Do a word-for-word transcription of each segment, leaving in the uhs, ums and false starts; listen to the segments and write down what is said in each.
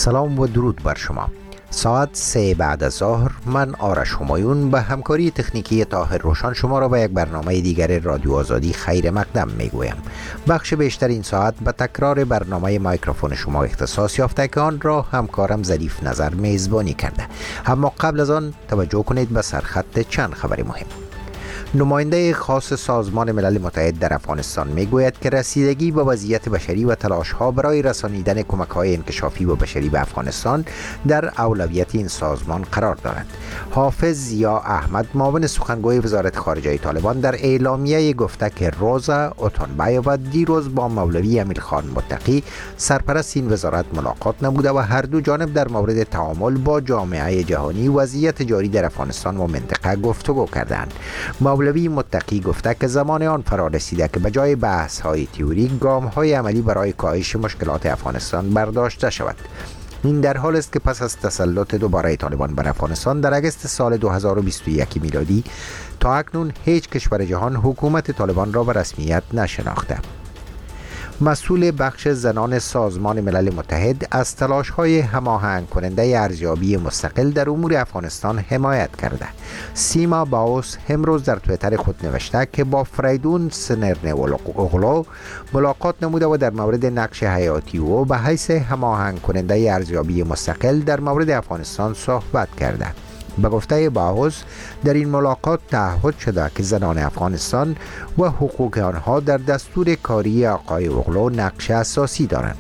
سلام و درود بر شما. ساعت سه بعد از ظهر من آرش همایون به همکاری تکنیکی طاهر روشن شما را به یک برنامه دیگر رادیو آزادی خیر مقدم میگویم. بخش بیشتر این ساعت به تکرار برنامه مایکروفون شما اختصاص یافته که آن را همکارم ظریف نظر میزبانی کرده. اما قبل از آن توجه کنید به سرخط چند خبر مهم. نماینده خاص سازمان ملل متحد در افغانستان میگوید که رسیدگی به وضعیت بشری و تلاش‌ها برای رسانیدن کمک‌های انکشافی و بشری به افغانستان در اولویت این سازمان قرار دارد. حافظ ضیا احمد معاون سخنگوی وزارت خارجه طالبان در اعلامیه گفته که روزا اتونبایووا دیروز با مولوی امیرخان متقی سرپرست این وزارت ملاقات نموده و هر دو جانب در مورد تعامل با جامعه جهانی وضعیت جاری در افغانستان و منطقه گفتگو کردند. مولوی متقی گفته که زمان آن فرا رسیده که به جای بحث های تئوری گام های عملی برای کاهش مشکلات افغانستان برداشته شود. این در حال است که پس از تسلط دوباره طالبان بر افغانستان در اگست سال دو هزار و بیست و یک میلادی تا اکنون هیچ کشور جهان حکومت طالبان را به رسمیت نشناخته. مسئول بخش زنان سازمان ملل متحد از تلاش‌های هماهنگ کننده ارزیابی مستقل در امور افغانستان حمایت کرده. سیما باوس امروز در توییتر خود نوشته که با فریدون سنرنئوغلو ملاقات نموده و در مورد نقش حیاتی او به حیث هماهنگ کننده ارزیابی مستقل در مورد افغانستان صحبت کرده. به گفته باوس در این ملاقات تعهد شده که زنان افغانستان و حقوق آنها در دستور کاری آقای اوغلو نقش اساسی دارند.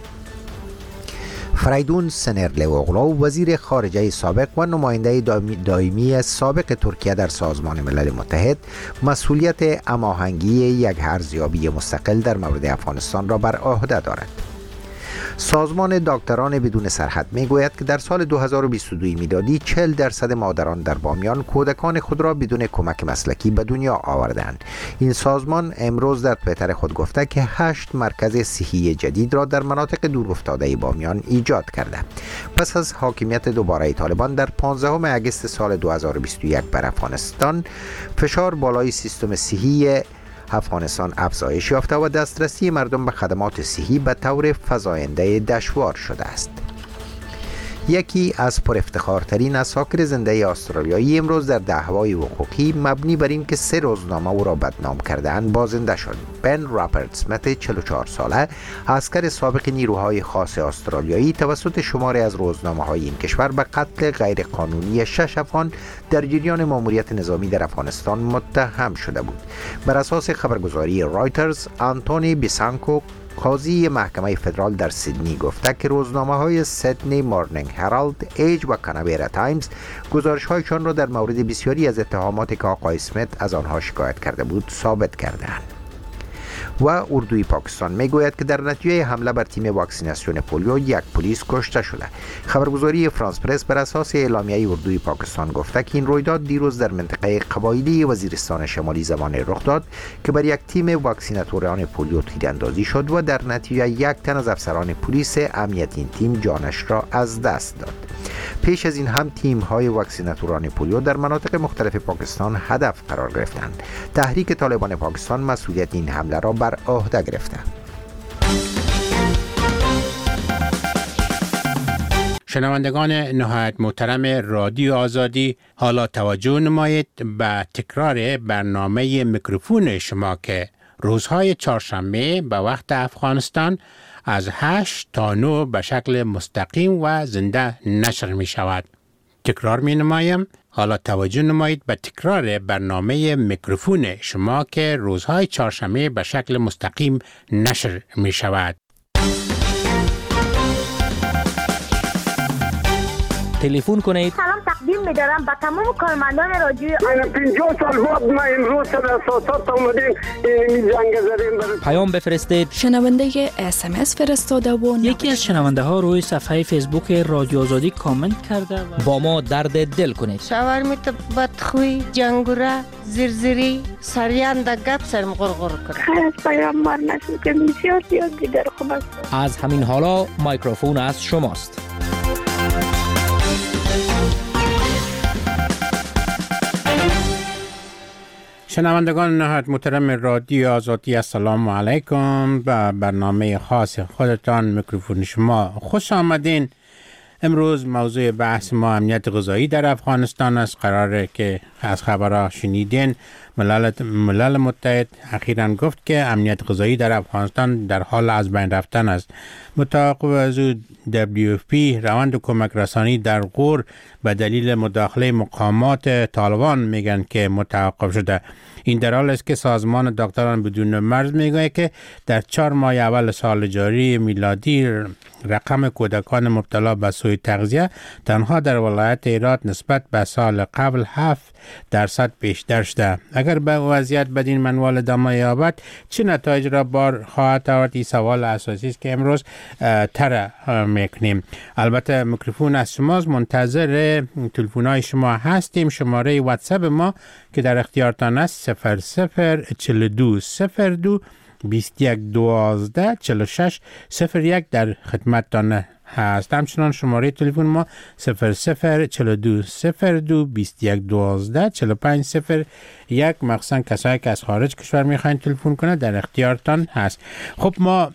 فریدون سنرنئوغلو وزیر خارجه سابق و نماینده دائمی سابق ترکیه در سازمان ملل متحد مسئولیت هماهنگی یک ارزیابی مستقل در مورد افغانستان را بر عهده دارد. سازمان دکتران بدون سرحد میگوید که در سال دو هزار و بیست و دو میلادی چهل درصد مادران در بامیان کودکان خود را بدون کمک مسلکی به دنیا آوردند. این سازمان امروز در توییتر خود گفته که هشت مرکز صحی جدید را در مناطق دورافتاده بامیان ایجاد کرده. پس از حاکمیت دوباره طالبان در پانزدهم اگست سال دو هزار و بیست و یک بر افغانستان، فشار بالای سیستم صحی افغانستان افزایش یافته و دسترسی مردم به خدمات صحی به طور فزاینده دشوار شده است. یکی از پر افتخارترین اساکر زنده استرالیایی امروز در دعوای حقوقی مبنی بر این که سه روزنامه او را بدنام کرده‌اند بازنده شد. بن راپرت اسمیت چهل و چهار ساله عسکر سابق نیروهای خاص استرالیایی توسط شماری از روزنامه‌های این کشور به قتل غیرقانونی شش افغان در جریان ماموریت نظامی در افغانستان متهم شده بود. بر اساس خبرگزاری رایترز، آنتونی بیسانکو قاضی محکمه فدرال در سیدنی گفته که روزنامه‌های سیدنی مورنینگ هرالد، ایج و کانبرا تایمز گزارش‌هایشان را در مورد بسیاری از اتهاماتی که آقای اسمیت از آنها شکایت کرده بود ثابت کرده‌اند. و اردوی پاکستان میگوید که در نتیجه حمله بر تیم واکسیناسیون پولیو یک پلیس کشته شده. خبرگزاری فرانس پرس بر اساس اعلامیه اردوی پاکستان گفته که این رویداد دیروز در منطقه قبایلی وزیرستان شمالی زمان رخ داد که بر یک تیم واکسیناتوران پولیو تیراندازی شد و در نتیجه یک تن از افسران پلیس امنیت این تیم جانش را از دست داد. پیش از این هم تیم های واکسیناتوران پولیو در مناطق مختلف پاکستان هدف قرار گرفتند. تحریک طالبان پاکستان مسئولیت این حمله را بر عهده گرفته. شنوندگان نهایت محترم رادیو آزادی، حالا توجه نمایید به تکرار برنامه میکروفون شما که روزهای چهارشنبه به وقت افغانستان از هشت تا نه به شکل مستقیم و زنده نشر می شود. تکرار می نمایم. حالا توجه نمایید به تکرار برنامه میکروفون شما که روزهای چهارشنبه به شکل مستقیم نشر می شود. تلفن کنید. سلام تقدیم می‌دارم به تمام کارمندان رادیو. من پنجاه سال بعد ما امروز در اساسات اومدیم این جنگ زدیم. پیام بفرستید. شنونده اس ام اس فرستاده و یکی از شنونده ها روی صفحه فیسبوک رادیو آزادی کامنت کرده و با ما درد دل کنید. شاورمیت بدخوی، جنگوره، زرزری، سریان در گپ سرم غرغر کرد. خیر از پیامبر نشون که بسیار زیاد دیگر خوب است. از همین حالا میکروفون از شماست. شنوندگان نهایت محترم رادیو آزادی، السلام علیکم. به برنامه خاص خودتان میکروفون شما خوش آمدین. امروز موضوع بحث ما امنیت غذایی در افغانستان است. قراره که از خبرها شنیدین ملل, ملل متحد اخیراً گفت که امنیت غذایی در افغانستان در حال از بین رفتن است. متوقف از دبلیو اف پی روند کمک رسانی در غور به دلیل مداخله مقامات طالبان میگن که متوقف شده. این در حال است که سازمان دکتران بدون مرز میگه که در چهار ماه اول سال جاری میلادی رقم کودکان مبتلا به سوء تغذیه تنها در ولایت هرات نسبت به سال قبل هفت درصد بیشتر شده. اگر به وضعیت بدین منوال ادامه یابد چه نتایج را بار خواهد آورد؟ این سوال اساسی است که امروز طرح میکنیم. البته میکروفون از شماست، منتظر تلفن‌های شما هستیم. شماره واتساپ ما که در اختیارتان است صفر صفر چهل و دو صفر دو بیست و یک دوازده چهل و شش صفر یک در خدمتتان هست. همچنان شماره تلفن ما صفر صفر چهل و دو صفر دو بیست و یک دوازده چهل و پنج صفر یک. مخصوصا کسایی که از خارج کشور میخواین تلفن کنه در اختیارتان هست. خب ما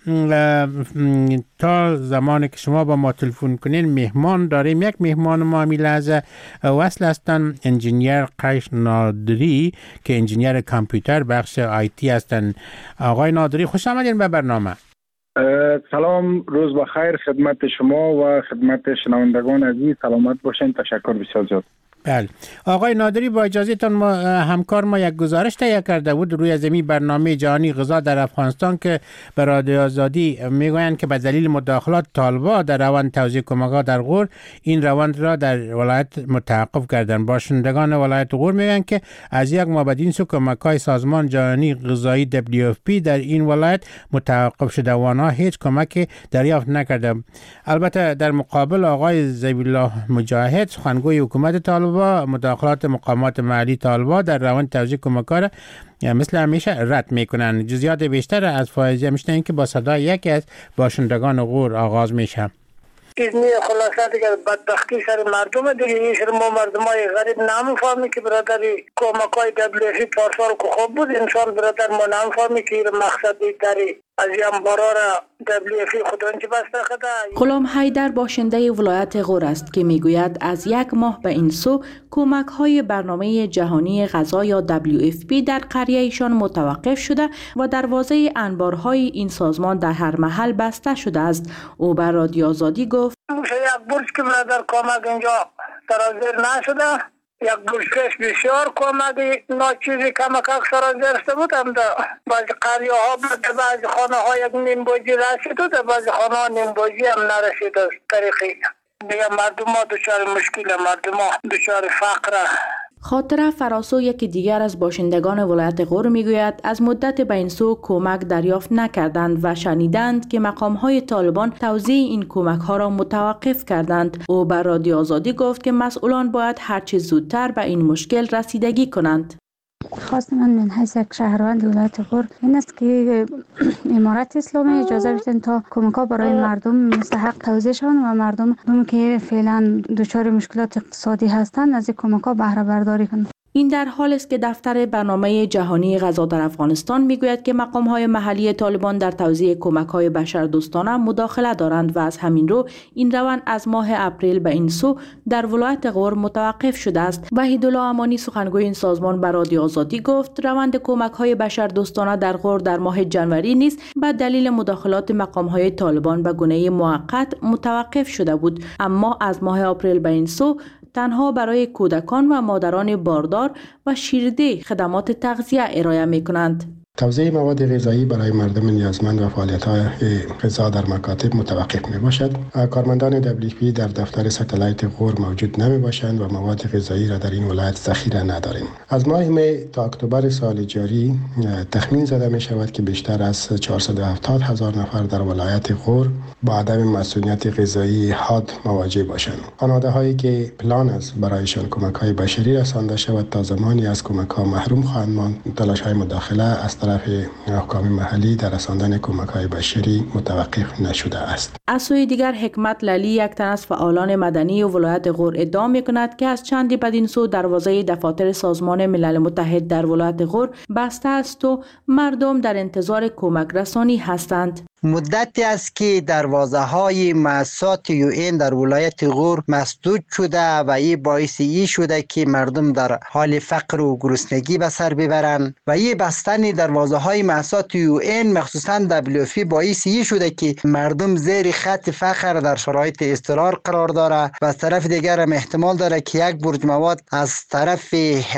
تا زمانی که شما با ما تلفن کنین مهمان داریم. یک مهمان ما می لحظه وصل هستن انجینیر قیش نادری که انجینیر کامپیوتر بخش آی تی هستن. آقای نادری خوش آمدین به برنامه. سلام، روز بخیر خدمت شما و خدمت شنوندگان عزیز. سلامت باشین. تشکر بسیار زیاد. بله آقای نادری، با اجازهتان ما همکار ما یک گزارش تهیه کرده بود روی زمین برنامه جهانی غذا در افغانستان که به رادیو آزادی میگویند که به دلیل مداخلات طالبان در روند توزیع کمک‌ها در غور این روند را در ولایت متوقف کردند. باشندگان ولایت غور میگن که از یک ماه بعد این سو کمک‌های سازمان جهانی غذایی دبلیو اف پی در این ولایت متوقف شده و آنها هیچ کمکی دریافت نکرده. البته در مقابل آقای ذبیح‌الله مجاهد سخنگوی حکومت طالبان مداخلات مقامات محلی طالبان در روند توزیع کمک‌ها را مثل همیشه رد میکنن. جزئیات بیشتر از فائزه میشنین که با صدای یکی از باشندگان غور آغاز میشه. این خلاصه دیگه بدبختی سر مردم دیگه. این سر ما مردمای غریب نمیفهمی که برادری کمکای دبلیو اف پارسال که خوب بود انسان برادر ما نمیفهمی که این مقصدی داری از این بارا را دبلیو اف خودان چی بسته خدا. غلام حیدر باشنده ولایت غور است که میگوید از یک ماه به این سو کمک های برنامه جهانی غذا یا دبلیو اف پی در قریه ایشان متوقف شده و دروازه انبارهای این سازمان در هر محل بسته شده است. او بر رادیو آزادی گفت یک برج که برادر کمک اینجا سرازیر نشده، یک برشکش بسیار کمکی ناچیزی کمک سرازیر شده بود. هم در بعضی قریه ها بود، در بعضی خانه ها یک نیم بوجی رسید و در بعضی خانه ها نیم بوجی هم نرسید. از طریقی دیگه مردم ها دچار مشکل، مردم ها دچار فقر. خاطره فراسو یکی دیگر از باشندگان ولایت غور میگوید از مدت به این سو کمک دریافت نکردند و شنیدند که مقام‌های طالبان توزیع این کمک‌ها را متوقف کردند. او بر رادیو آزادی گفت که مسئولان باید هرچه زودتر به این مشکل رسیدگی کنند. خواست من من حیث یک شهروند ولایت غور این است که امارت اسلامی اجازه بدن تا کمک‌ها برای مردم مستحق توزیع شوند و مردم هم که فعلا دچار مشکلات اقتصادی هستند از کمک‌ها بهره برداری کنند. این در حال است که دفتر برنامه جهانی غذا در افغانستان میگوید که مقام‌های محلی طالبان در توزیع کمک‌های بشردوستانه مداخله دارند و از همین رو این روند از ماه اپریل به این سو در ولایت غور متوقف شده است. وحیدالله امانی سخنگوی این سازمان به رادیو آزادی گفت روند کمک‌های بشردوستانه در غور در ماه جنوری نیز به دلیل مداخلات مقام‌های طالبان به گونه موقت متوقف شده بود، اما از ماه اپریل به این سو تنها برای کودکان و مادران باردار و شیرده خدمات تغذیه ارائه می کنند. توزیع مواد غذایی برای مردم نیازمند و فعالیت‌های غذا در مکاتب متوقف می باشد. کارمندان دبلیو پی در دفتر ستلایت غور موجود نمی باشند و مواد غذایی را در این ولایت ذخیره نداریم. از ماه می تا اکتبر سال جاری تخمین زده می شود که بیشتر از چهارصد و هفتاد هزار نفر در ولایت غور با عدم مسئولیت غذایی حاد مواجه باشند. خانواده‌هایی که پلان است برایشان کمک‌های بشری رسانده شود تا زمانی از کمک‌ها محروم خواهند ماند. تلاش‌های مداخله از طرف حکام محلی در رساندن کمک‌های بشری متوقف نشده است. از سوی دیگر حکمت للی یک تن از فعالان مدنی و ولایت غور ادعا می‌کند که از چندی بدین سو دروازه دفاتر سازمان ملل متحد در ولایت غور بسته است و مردم در انتظار کمک رسانی هستند. مدتی است که دروازه های مؤسسات یو این در ولایت غور مسدود شده و این باعث ای شده که مردم در حال فقر و گرسنگی به سر ببرند و این بستن دروازه های مؤسسات یو این مخصوصا دبلیو اف پی باعث ای شده که مردم زیر خط فقر در شرایط اضطرار قرار داره و از طرف دیگر هم احتمال داره که یک برج مواد از طرف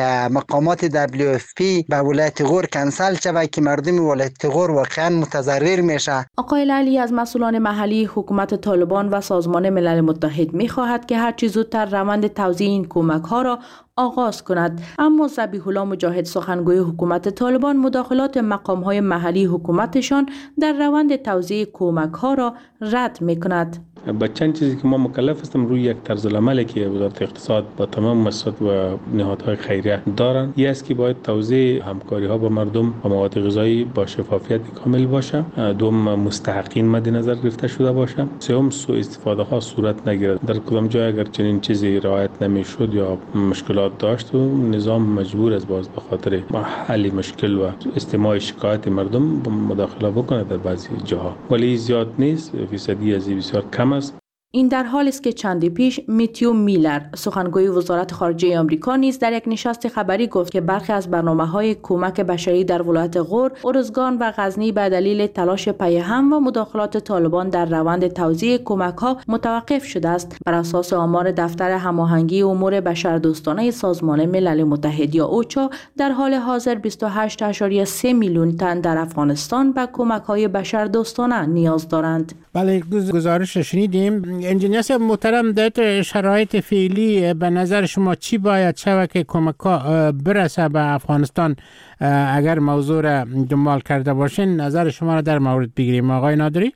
مقامات دبلیو اف پی به ولایت غور کنسل شود که مردم ولایت غور واقعا متضرر میشه. آقای لعلی از مسئولان محلی حکومت طالبان و سازمان ملل متحد می‌خواهد که هر چه زودتر روند توزیع این کمک‌ها را آغاز کند، اما ذبیح الله مجاهد سخنگوی حکومت طالبان مداخلات مقام‌های محلی حکومتشان در روند توزیع کمک‌ها را رد می‌کند. با چند چیزی که ما مکلف هستم روی یک طرز العملی که وزارت اقتصاد با تمام مؤسسات و نهادهای خیریه دارن، این است که باید توزیع همکاری ها با مردم و مواد غذایی با شفافیت کامل باشه، دوم مستحقین مد نظر گرفته شده باشه، سوم سوء استفاده ها صورت نگیرد. در کدام جای اگر چنین چیزی رعایت نمیشد یا مشکلات داشت و نظام مجبور است باز به خاطر حل مشکل و استماع شکایت مردم مداخله بکنه در بعضی جاها، ولی زیاد نیست، فیصدی از بسیار کم است. این در حالی است که چندی پیش میتیو میلر سخنگوی وزارت خارجه آمریکا نیز در یک نشست خبری گفت که برخی از برنامه‌های کمک بشری در ولایت غور، ارزگان و غزنی به دلیل تلاش پیهم و مداخلات طالبان در روند توزیع کمک‌ها متوقف شده است. بر اساس آمار دفتر هماهنگی امور بشردوستانه سازمان ملل متحد یا اوچا، در حال حاضر بیست و هشت ممیز سه میلیون تن در افغانستان به کمک‌های بشردوستانه نیاز دارند. بله، گزارش شنیدیم. انجینیر محترم، در شرایط فعلی به نظر شما چی باید شود که کمک‌ها برسه به افغانستان؟ اگر موضوع را دنبال کرده باشین نظر شما را در مورد بگیریم. آقای نادری؟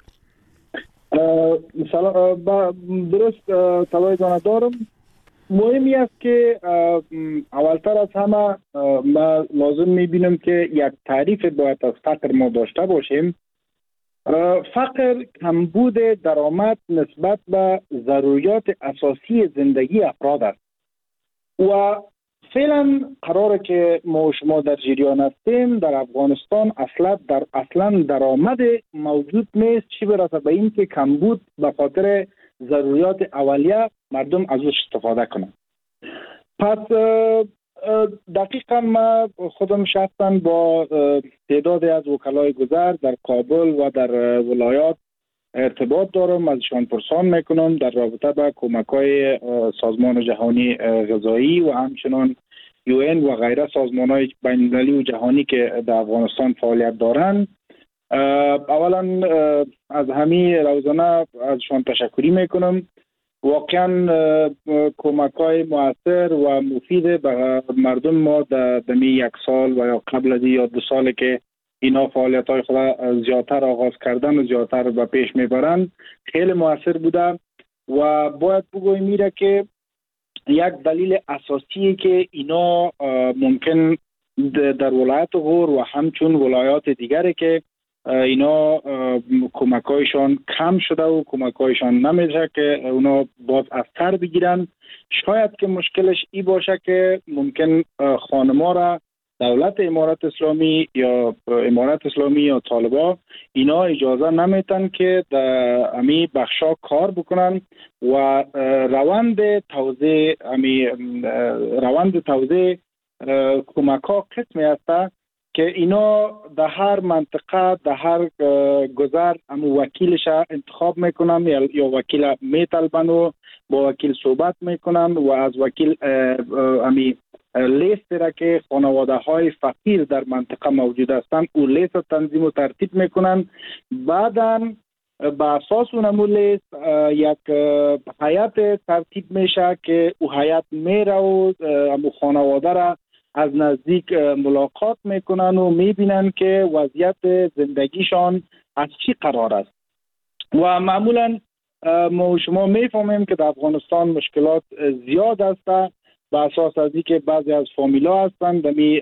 درست توجه دارم. مهمی است که اولتر از همه ما لازم می‌بینم که یک تعریف باید از فقر ما داشته باشیم. فقر کمبود درآمد نسبت به ضروریات اساسی زندگی افراد است و فعلا قراره که ما و شما در جریان هستیم. در افغانستان اصلا در اصلا درآمد موجود نیست، چی برسه به این که کمبود به خاطر ضروریات اولیه مردم از اوش استفاده کنند. پس دقیقا ما خودم شخصا با تعدادی از وکلای گذر در کابل و در ولایات ارتباط دارم، ازشان پرسان میکنم در رابطه با کمک‌های سازمان جهانی غذایی و همچنان یو این و غیره سازمان‌های بین‌المللی و جهانی که در افغانستان فعالیت دارند. اولا از همین روزانه ازشان تشکری میکنم. واقعا کمک‌های مؤثر و مفید به مردم ما در دمی یک سال و یا قبل از یا دو سالی که اینا فعالیت‌های خود زیادتر آغاز کردن و زیادتر به پیش میبرند خیلی مؤثر بوده و باید بگویم میره که یک دلیل اساسی که اینا ممکن در ولایت غور و همچون ولایات دیگری که اینا کمک‌هایشان کم شده و کمک‌هایشان نمیشه که اونا باز از سر بگیرن. شاید که مشکلش ای باشه که ممکن خانما را دولت امارت اسلامی یا امارت اسلامی یا طالبا اینا اجازه نمیتن که در امی بخشا کار بکنن و روند توزیع امی روند توزیع کمک‌ها قسمی هسته که اینا در هر منطقه در هر گذر امو وکیلش انتخاب میکنن یا, یا وکیل میطلبن و با وکیل صحبت میکنن و از وکیل امی لیست را که خانواده های فقیر در منطقه موجود هستند او لیست تنظیم و ترتیب میکنن. بعدا به اساس اون لیست یک هیئت ترتیب میشه که او هیئت میره و امو خانواده را از نزدیک ملاقات میکنن و میبینن که وضعیت زندگیشان از چی قرار است و معمولا ما شما میفهمیم که در افغانستان مشکلات زیاد است به اساس از اینکه بعضی از فامیلا هستند دمی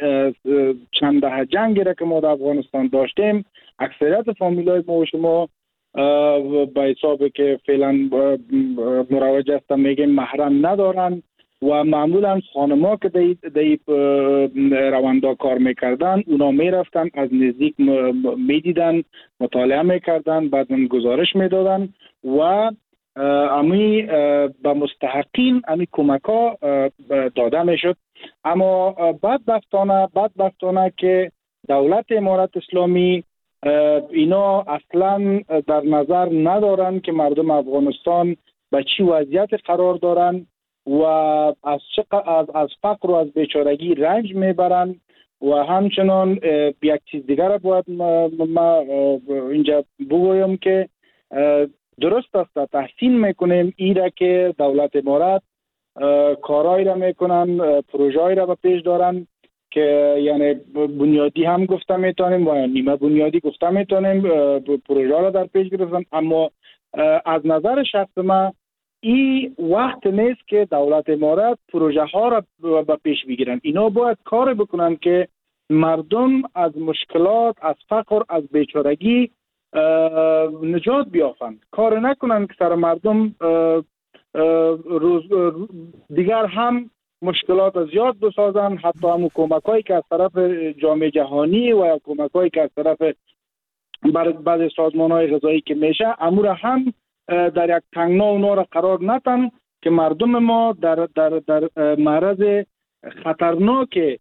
چند دهه جنگی را که ما در افغانستان داشتیم اکثریت فامیلای ما و شما به حساب که فعلا مروج هستن میگیم محرم ندارن و معمولا خانما که در در رواندا کار میکردن اونا میرفتن از نزدیک میدیدن، مطالعه میکردن، بعد گزارش میدادن و امی به مستحقین امی کمک ها داده میشد. اما بدبختانه بدبختانه که دولت امارت اسلامی اینا اصلا در نظر ندارن که مردم افغانستان به چی وضعیت قرار دارن و از از از فقر و از بیچارگی رنج میبرن. و همچنان یک چیز دیگر باید ما اینجا بگویم که درست است تحسین میکنیم ایره که دولت امارات کارایی را میکنن، پروژه‌ای را به پیش دارن که یعنی بنیادی هم گفته میتونیم و نیمه بنیادی گفته میتونیم پروژه را در پیش گرفتن. اما از نظر شخص ما این وقت نیست که دولت امارات پروژه ها را به پیش بگیرن. اینا باید کار بکنن که مردم از مشکلات، از فقر، از بیچارگی نجات بیافند. کار نکنن که سر مردم روز دیگر هم مشکلات زیاد بسازن. حتی همون کمکایی که از طرف جامعه جهانی و کمکایی که از طرف بعض سازمان‌های غذایی که میشه امور هم در یک تنگنا اونا را قرار ندن که مردم ما در در در معرض خطرناک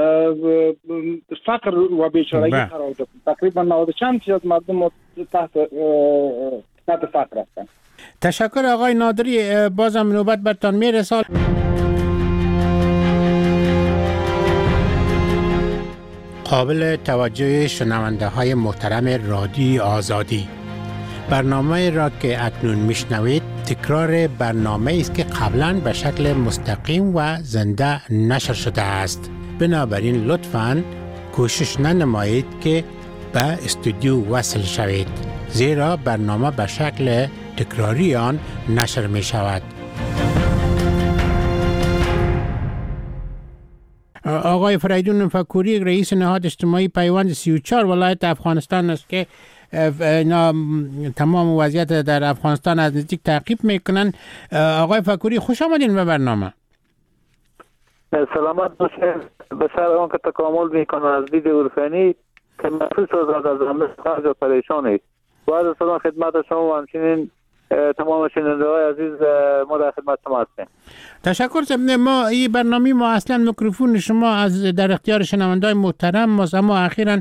فقر و بیچارگی قرار دادن. تقریبا نود چند فیصد مردم ما تحت تحت فقر هستند. تشکر آقای نادری، بازم نوبت برتان میرسه. قابل توجه شنونده های محترم رادیوی آزادی، برنامه را که اکنون میشنوید تکرار برنامه است که قبلا به شکل مستقیم و زنده نشر شده است. بنابراین لطفاً کوشش ننمایید که به استودیو وصل شوید، زیرا برنامه به شکل تکراری آن نشر می شود. آقای فریدون فکوری، رئیس نهاد اجتماعی پیوند سی و چهار ولایت افغانستان است که اینا تمام وضعیت در افغانستان از نزدیک تعقیب میکنن. آقای فکوری، خوش آمدین به برنامه. سلامت باشید. به سر آن که تکامل میکنه از دید عرفانی که محسوس از از همه خرج و پریشانی. باید از سلام خدمت شما و همچنین تمام شنونده های عزیز ما در خدمت شما هستیم. تشکر. ما این برنامه ما اصلا میکروفون شما از در اختیار شنونده های محترم ماست، اما اخیراً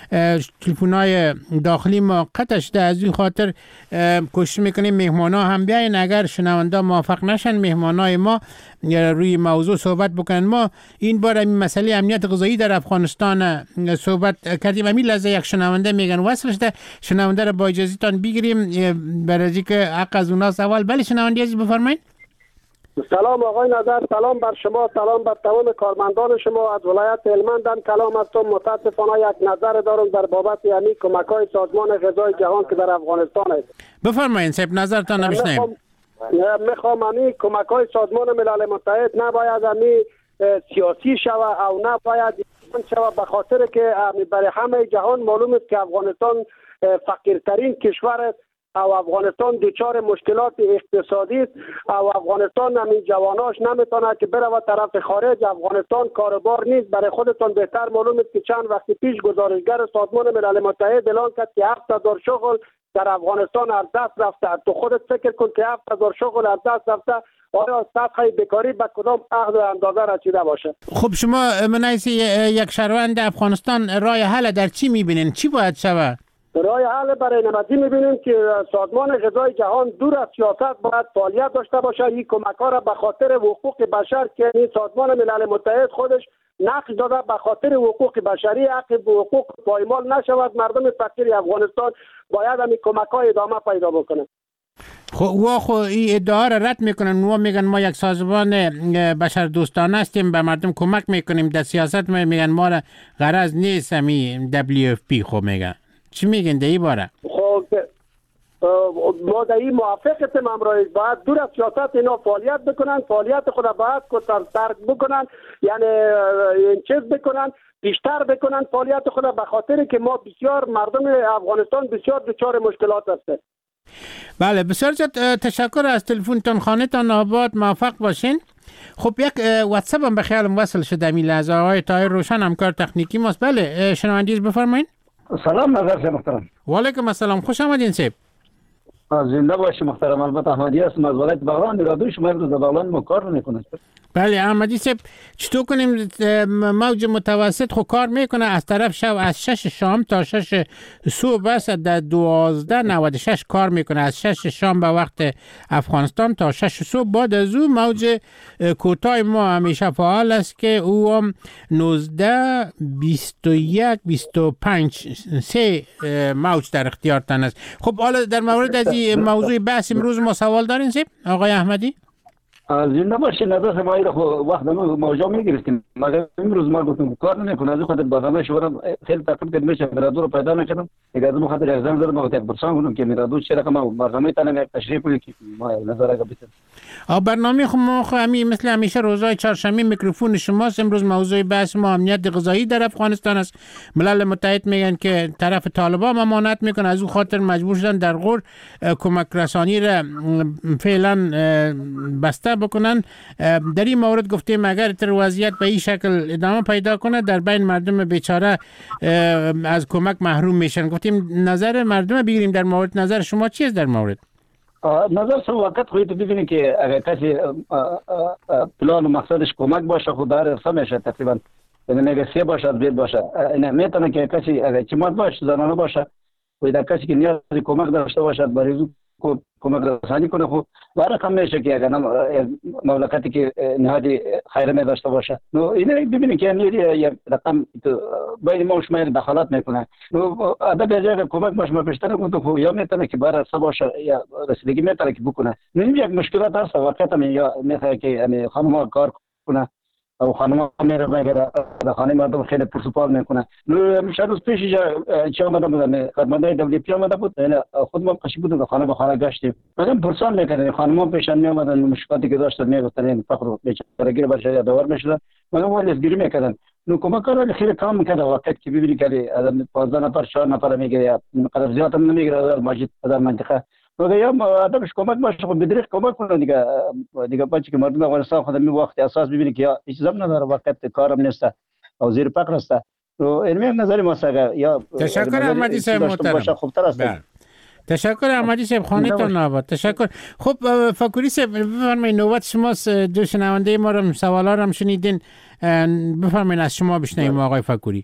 تلفن های داخلی ما قطع شده. از این خاطر کوشش میکنیم مهمان ها هم بیاین، اگر شنونده موافق نشن مهمان های ما روی موضوع صحبت بکنن. ما این بار این مسئله امنیت غذایی در افغانستان صحبت کردیم. همین لحظه یک شنونده میگن وصل شده، شنونده را با اجازهتان بگیریم برای که حق از اونا سوال. بله شنونده عزیز بفرمایید. سلام آقای نظر، سلام بر شما، سلام بر تمام کارمندان شما از ولایت هلمند. کلام هستم. متاسفانه یک نظر دارم در بابت یعنی کمک‌های سازمان غذای جهان که در افغانستان است. بفرمایید صاحب، نظرتان بشنویم. میخوام امی کمک‌های سازمان ملل متحد نباید امی سیاسی شوه او نباید شوه، به خاطر که برای همه جهان معلوم است که افغانستان فقیرترین کشور است او افغانستان دچار مشکلات اقتصادی است او افغانستان همین جواناش نمیتونه که بره طرف خارج. افغانستان کاربار نیست. برای خودتون بهتر معلوم است که چند وقت پیش گزارشگر سازمان ملل متحد اعلان کرد که هفت هزار شغل در افغانستان از دست رفته. تو خودت فکر کن که هفت هزار شغل از دست رفته، آیا سطح بیکاری به کدام عهد و اندازه رسیده باشه؟ خب شما منایس یک شهروند افغانستان راه حل در چی میبینین؟ چی باید شود؟ راه حل برای نمازی میبینیم که سازمان غذای جهان دور از سیاست باید فعالیت داشته باشه. این کمک ها را به خاطر حقوق بشر که این سازمان ملل متحد خودش نقش داده، به خاطر حقوق بشری حق به حقوق پایمال نشود. مردم فقیر افغانستان باید همین کمک ها ادامه پیدا بکنه. خب وا خو این ادعا را رد میکنن و میگن ما یک سازمان بشر دوستانه هستیم، به مردم کمک میکنیم. در سیاست میگن ما را غرض نیست همین دبلیو اف پی. خب میگن چی میگن در این باره؟ خب ما در این موافقتیم. امروز باید دور از سیاست اینا فعالیت بکنن، فعالیت خود باید ترک بکنن، یعنی این چیز بکنن، بیشتر بکنن فعالیت خود، به خاطر که ما بسیار مردم افغانستان بسیار دچار مشکلات هستند. بله بسیار تشکر از تلفنتان. خانه تان آباد، موفق باشین. خب یک واتساپ هم به خیالم وصل شده می لحظه. آقای طاهر روشن همکار تکنیکی ماست. بله شنوندگی بفرمایید. سلام نظر محترم. و علیکم السلام، خوش آمدین سیب. زنده باشی محترم. البته احمدی هستم از ولایت بغلان. رادیو شما روز بغلان ما کار نمیکنه. بله احمدی صاحب، چطور کنیم موج متوسط خو کار میکنه از طرف شب از شش شام تا شش صبح بس در دوازده نود و شش کار میکنه، از شش شام به وقت افغانستان تا شش صبح. بعد از او موج کوتاه ما همیشه فعال است که او هم نوزده بیست و یک بیست و پنج سه موج در اختیارتان است. خب حالا در مورد از این موضوع بحث امروز ما سوال دارین سیب آقای احمدی؟ زنده باشی نظر ما ایره وقت موضوع میگرفتیم، مگر امروز ما گفتم کار نکنه. از خاطر برنامه شورم خیلی تاکید کردم میشه مرادو رو پیدا نکردم. اگر از خاطر اگزام زدم وقت پرسان کنم که مرادو چه رقم برنامه تنم یک تشریح کنه که ما نظر اگه بده. آ برنامه خو ما خو همین مثل همیشه روزهای چهارشنبه میکروفون شماست. امروز موضوع بحث ما امنیت غذایی در افغانستان است. ملل متحد میگن که طرف طالبان ممانعت میکنه، از اون خاطر مجبور شدن در غور کمک رسانی را فعلا بسته بکنن. در این مورد گفتیم اگر تر وضعیت به این شکل ادامه پیدا کنه در بین مردم بیچاره از کمک محروم میشن. گفتیم نظر مردم بگیریم در مورد. نظر شما چیست در مورد؟ نظر شما وقت خودت ببینید که اگر کسی پلان و مقصدش کمک باشه خود داره سمیشه تقریبا نمیگه سی باشه بیت باشه نه میتونه که کسی اگر چمات باشه زنانه باشه و در کسی که نیاز کمک داشته باشه برای کو کمک رسانی کنه خب برای کم میشه که اگر مملکتی که نهادی خیره می داشته باشه. نو اینه ببینید که یک رقم بین ما و شما دخالت میکنه. نو ادب جای کمک باشه ما پیشتر کنه خب یا میتونه که برای سه باشه یا رسیدگی میتونه که بکنه. نو این یک مشکلات هست واقعا. می یا میخواد که خانم‌ها کار کنه او خانم میره میگه در خانه مردم خیلی پرسپال میکنه. نو میشه روز پیش چه آمده بودن خدمتای دبلیو پی آمده بود، یعنی خود ما قشی بودیم خانه به خانه گشتیم بعدم پرسان میکردن خانم پیشان میامدن مشکلاتی که داشتن میگفتن فقر بیچارگی برای داور میشدن مگه ولی گیری میکردن. نو کمک کار خیلی کم میکنه وقت که ببینی که پانزده نفر چهار نفر میگیره قدر زیاد هم نمیگیره در مسجد در منطقه. و یا آدمش کمک باشه خود بدریخ کمک کنه دیگه دیگه بچه که مردم افغانستان خود می وقت اساس ببینی که هیچ زمان نداره وقت کارم نیست او زیر فقر است. تو این نظر ما سگه یا تشکر احمدی صاحب محترم. خوبتر است. تشکر احمدی صاحب، خانه تان آباد. تشکر. خب فکوری صاحب بفرمایید نوبت شماست. دو شنونده ما رو سوالا رو هم شنیدین، بفرمایید از شما بشنویم آقای فکوری.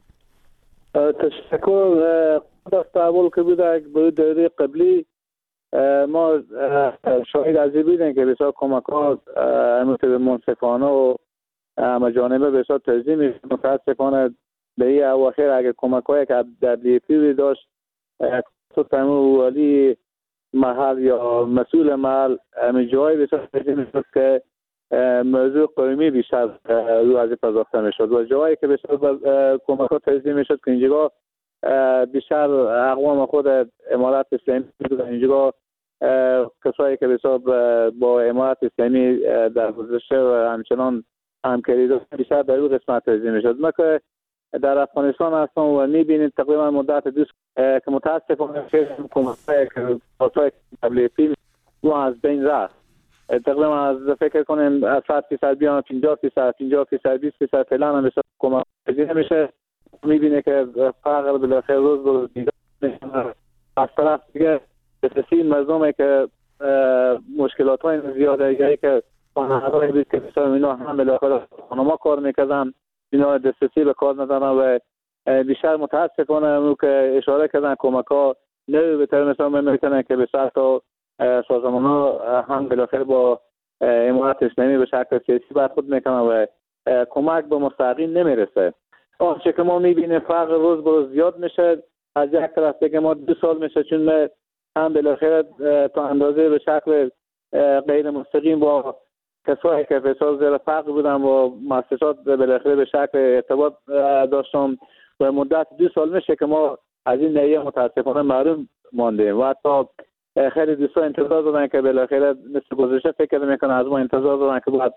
تشکر. دست اول که بوده به دوره قبلی ما شاهد از این بودیم که بسیار کمک ها به منصفانه و مجانبه بسیار ترجیح میشه. متاسفانه به این اواخر اگر کمک هایی که در دیپی داشت تو تمام والی محل یا مسئول محل همین جایی بسیار ترجیح میشد که موضوع قومی بیشتر رو از پذیرفته میشد و جایی که بسیار کمک ها ترجیح میشد که اینجا بیشتر اقوام خود امارات اسلامی بودن. اینجا کسایی که بسیار با امارات اسلامی در گذشته و همچنان همکاری داشتن بیشتر در اون قسمت ترجیح میشد. ما که در افغانستان هستم و میبینید تقریبا مدت دوست که متاسفانه خیلی حکومت‌های که پاسای تبلیغی و از بین رفت. تقریبا از فکر کنیم از صد فیصد بیان پنجاه فیصد پنجاه فیصد بیست فیصد فعلا هم بسیار حکومت ترجیح نمیشه. میبینه که فقر بالاخره روز روز دیگر از طرف دیگه بسیاری مردمه که مشکلات های زیاده یعنی که خانه‌های بود که بسیار اینا هم بالاخره خانما کار میکردن اینا دسترسی به کار ندارن و بیشتر متاسفانه اونو که اشاره کردن کمک ها نه به طور مثلا میکنن که بسیار تا سازمان ها هم بالاخره با امارات اسلامی به شکل سیاسی برخورد میکنن و کمک به مستحقین نمیرسه. آنچه که ما میبینیم فقر روز به روز زیاد میشه. از یک طرف دیگه ما دو سال میشه چون ما هم بالاخره تا اندازه به شکل غیر مستقیم با کسایی که بسیار زیر فقر بودن و مؤسسات بالاخره به شکل ارتباط داشتن و مدت دو سال میشه که ما از این نهیه متاسفانه محروم ماندیم و حتی خیلی دوستا انتظار دارن که بالاخره مثل گذشته فکر میکنن از ما انتظار دارن که باید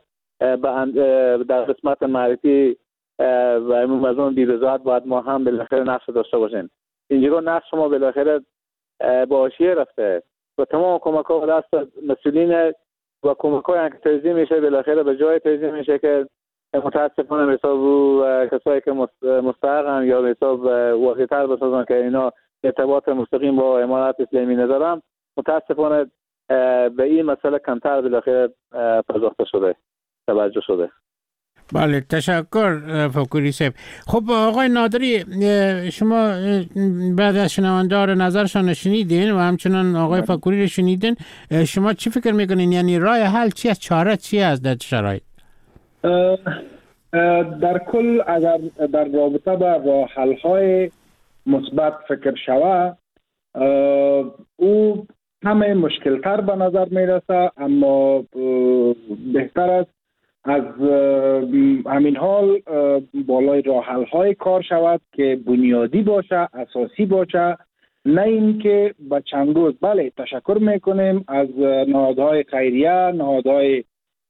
در قسمت معرفی و امون مزون بی‌رضایت باید ما هم بالاخره نقش داشته باشیم. اینجا نقش ما بالاخره با حاشیه رفته و تمام کمک ها دست مسئولین و کمک‌های که توزیع میشه بالاخره به جای توزیع میشه که متاسفانه حساب رو کسایی که مستحقن یا حساب واقعی‌تر بسازن که اینا ارتباط مستقیم با امارت اسلامی ندارن، متاسفانه به این مسئله کمتر بالاخره پرداخته شده، توجه شده. بله، تشکر فکوری صاحب. خب آقای نادری، شما بعد از شنوندار نظرشان شنیدین و همچنان آقای فکوری رو شنیدین، شما چی فکر میکنین؟ یعنی راه حل چی است؟ چاره چی است در شرایط؟ در کل اگر در رابطه با راه حل های مثبت فکر شوه، او همه مشکل تر به نظر میرسه، اما بهتر است از همین حال بالای راه حل های کار شود که بنیادی باشه، اساسی باشه، نه اینکه با چند روز. بله، تشکر میکنیم از نهادهای خیریه، نهادهای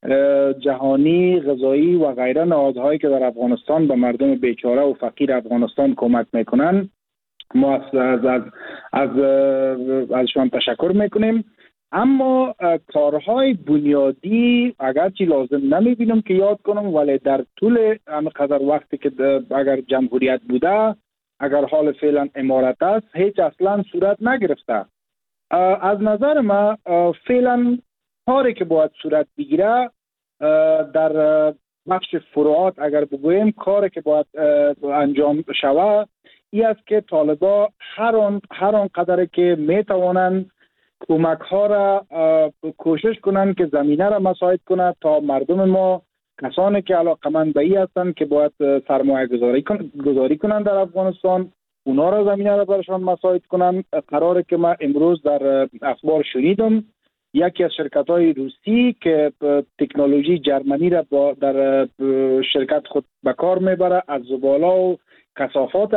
جهانی غذایی و غیره، نهادهایی که در افغانستان به مردم بیچاره و فقیر افغانستان کمک میکنن. ما از از از, از ازشان تشکر میکنیم، اما کارهای بنیادی اگرچه لازم نمیبینم که یاد کنم، ولی در طول همقدر وقتی که اگر جمهوریت بوده، اگر حال فعلا امارت است، هیچ اصلا صورت نگرفته. از نظر ما فعلا کاری که باید صورت بگیره در بخش فروعات اگر بگوییم، کاری که باید انجام شوه این است که طالبا هر آن هر آن قدر که میتوانند کمک ها را کوشش کنند که زمینه را مساعد کنند تا مردم ما، کسانی که علاقمند به این هستند که باید سرمایه گذاری کن گذاری کنند در افغانستان، اونا را زمینه را برشان مساعد کنند. قراره که ما امروز در اخبار شنیدم یکی از شرکت های روسی که تکنولوژی جرمنی را با در شرکت خود به کار میبره، از زباله و کثافات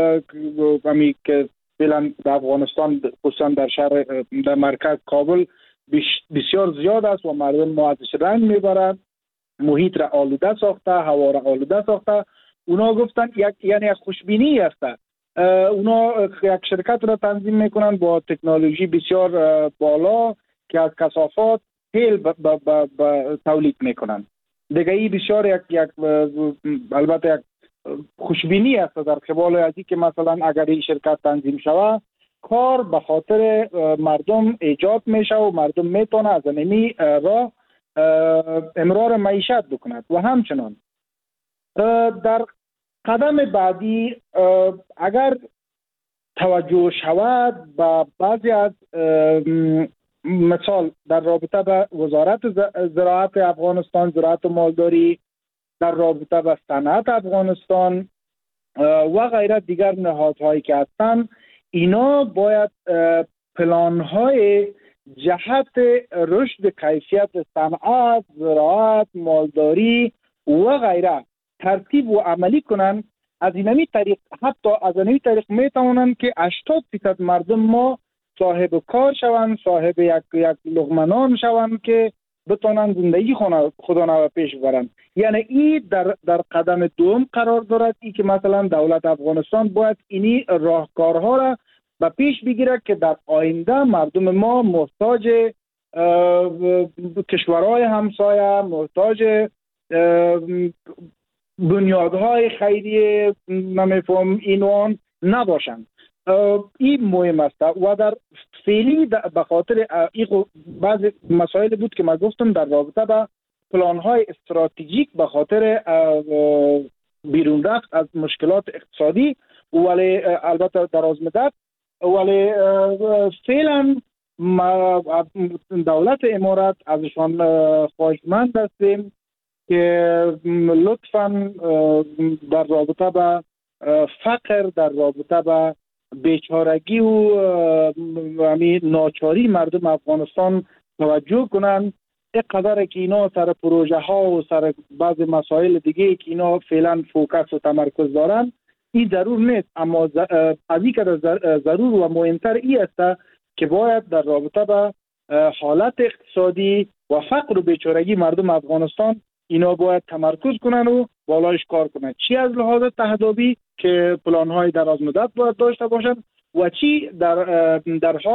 همی که فعلا در افغانستان خصوصا در شهر در مرکز کابل بسیار زیاد است و مردم ما ازش رنج میبرند، محیط را آلوده ساخته، هوا را آلوده ساخته. اونا گفتن یک یعنی یک خوشبینی است، اونا یک شرکت را تنظیم میکنن با تکنولوژی بسیار بالا که از کثافات تیل ب ب ب ب تولید میکنن. دیگه ای بسیار یک یک البته یک خوشبینی است در قبال از که مثلا اگر این شرکت تنظیم شود، کار به خاطر مردم ایجاد میشه و مردم میتونه از نمی راه امرار معیشت بکند. و همچنان در قدم بعدی اگر توجه شود به بعضی از مثال در رابطه با وزارت زراعت افغانستان، زراعت و مالداری، در رابطه با صنعت افغانستان و غیره دیگر نهادهایی که هستند، اینا باید پلان‌های جهت رشد کیفیت صنعت، زراعت، مالداری و غیره ترتیب و عملی کنند. از اینمی طریق حتی از اینمی طریق میتوانند که هشتاد درصد مردم ما صاحب کار شوند، صاحب یک یک لقمه نان شوند که بتونن زندگی خودشان را پیش برند. یعنی این در در قدم دوم قرار دارد، ای که مثلا دولت افغانستان باید اینی راهکارها را به پیش بگیرد که در آینده مردم ما محتاج کشورهای همسایه، محتاج بنیادهای خیریه نمیفهم اینوان نباشند. این مهم است و در فعلی به خاطر بعض مسائل بود که من گفتم در رابطه با پلان‌های استراتژیک به خاطر بیرون رفت از مشکلات اقتصادی، ولی البته دراز مدت، ولی فعلا دولت امارات ازشان خواهشمند هستیم که لطفاً در رابطه با فقر، در رابطه با بیچارگی و همین ناچاری مردم افغانستان توجه کنند. اینقدر که اینا سر پروژه ها و سر بعض مسائل دیگه که اینا فعلا فوکس و تمرکز دارن، این ضرور نیست، اما از این که ضرور و مهمتر این است که باید در رابطه با حالت اقتصادی و فقر و بیچارگی مردم افغانستان اینا باید تمرکز کنن و بالایش کار کنن، چی از لحاظ تهدابی که پلان‌های دراز مدت باید داشته باشند و چی در در حال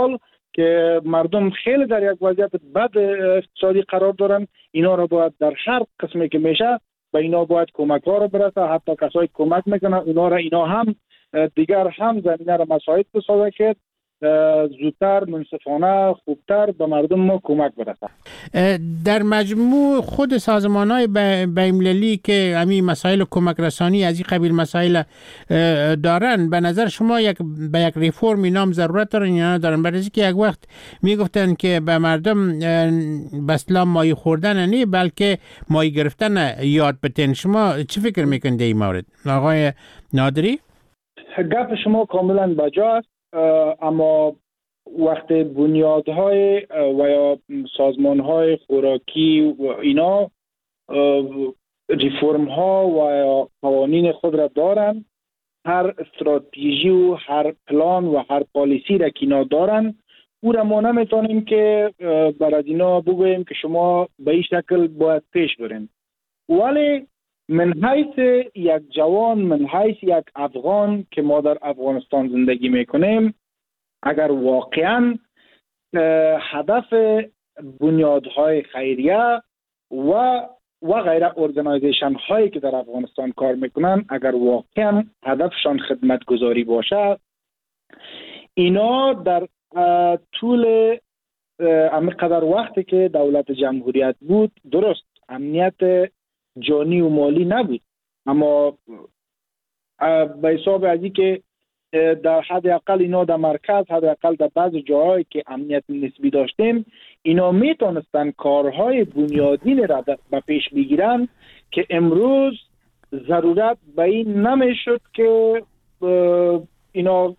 که مردم خیلی در یک وضعیت بد اقتصادی قرار دارن. اینا را باید در هر قسمی که میشه به اینا باید کمک ها را برسه. حتی کسایی کمک میکنن اونا را اینا هم دیگر هم زمینه را مساعد بسازه که زودتر منصفانه خوبتر به مردم ما کمک برسه. در مجموع خود سازمان های بین‌المللی که همین مسائل کمک رسانی از این قبیل مسائل دارن، به نظر شما یک به یک ریفورم اینا هم ضرورت دارن یا ندارن؟ برای اینکه یک وقت میگفتن که به مردم به اسلام مایی خوردن نه بلکه مایی گرفتن یاد بدین. شما چی فکر میکنید این مورد آقای نادری؟ گپ شما کاملا بجا است، اما وقت بنیادهای و یا سازمانهای خوراکی و اینا ریفورم ها و یا قوانین خود را دارن، هر استراتژی و هر پلان و هر پالیسی را که اینا دارن، او را ما نمیتونیم که برای اینا بگوییم که شما به این شکل باید پیش برین. ولی من حیث یک جوان، من حیث یک افغان که ما در افغانستان زندگی میکنیم، اگر واقعا هدف بنیادهای خیریه و و غیره ارگانایزیشن هایی که در افغانستان کار میکنن، اگر واقعا هدفشان خدمت گذاری باشه، اینا در طول همینقدر وقتی که دولت جمهوریت بود، درست امنیت جانی و مالی نبود، اما به حساب از این که در حداقل اینا در مرکز، حداقل در بعض جاهایی که امنیت نسبی داشتیم، اینا میتونستن کارهای بنیادین را به پیش بگیرن که امروز ضرورت به این نمیشد که اینا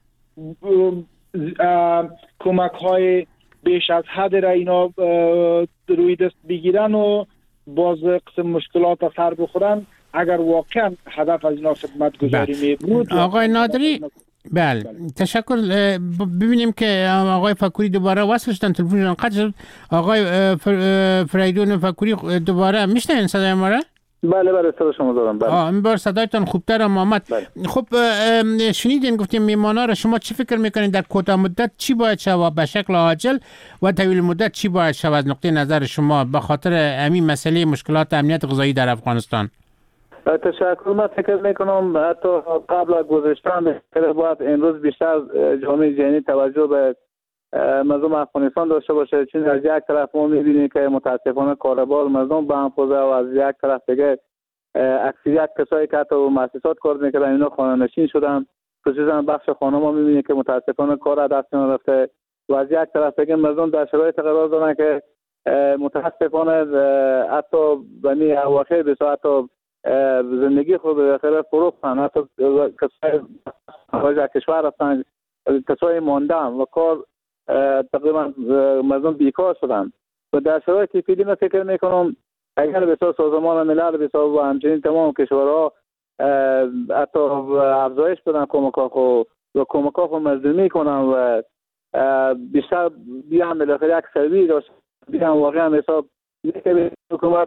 کمک های بیش از حد را اینا روی دست بگیرن و باز قسم مشکلات سر بخورن. اگر واقعا هدف از اینا خدمت گذاری می بود. آقای نادری، بله تشکر. ببینیم که آقای فکوری دوباره وصل شدن، تلفنشون قطع شد. آقای فریدون فکوری دوباره میشنین صدای ما را؟ بله بله صدا شما دارم. بله آه این بار صدایتان خوبتر هم آمد. بله. خب شنیدین گفتیم میمانا را، شما چی فکر میکنین در کوتاه مدت چی باید شود به شکل عاجل و طویل مدت چی باید شود از نقطه نظر شما به خاطر همین مسئله مشکلات امنیت غذایی در افغانستان؟ تشکر. من فکر میکنم حتی قبل از گذشتن بهتر باید امروز بیشتر جامعه جهانی توجه به مردم افغانستان داشته باشه، چون از یک طرف ما میبینیم که متاسفانه کاربار مردم به هم خوزه و از یک طرف دیگه اکثریت کسایی که حتی مؤسسات کار میکردن اینا خانه نشین شدن، خصوصا بخش خانم ها میبینیم که متاسفانه کار از دست رفته و از یک طرف دیگه مردم در شرایط قرار دارن که متاسفانه حتی بنی اواخر بسا حتی زندگی خود به خیلی فروختن، حتی کسای خارج کشور رفتن، کسای ماندن و کار تقریبا مردم بیکار شدن. و در شرایطی فعلی من فکر میکنم اگر بسیار سازمان ملل بسیار و همچنین تمام کشورها حتی افزایش بدن کمک‌ها خود و کمک‌ها خود مردمی کنن و بیشتر بیان بالاخره یک سروی داشت بیان واقعا حساب که حکومت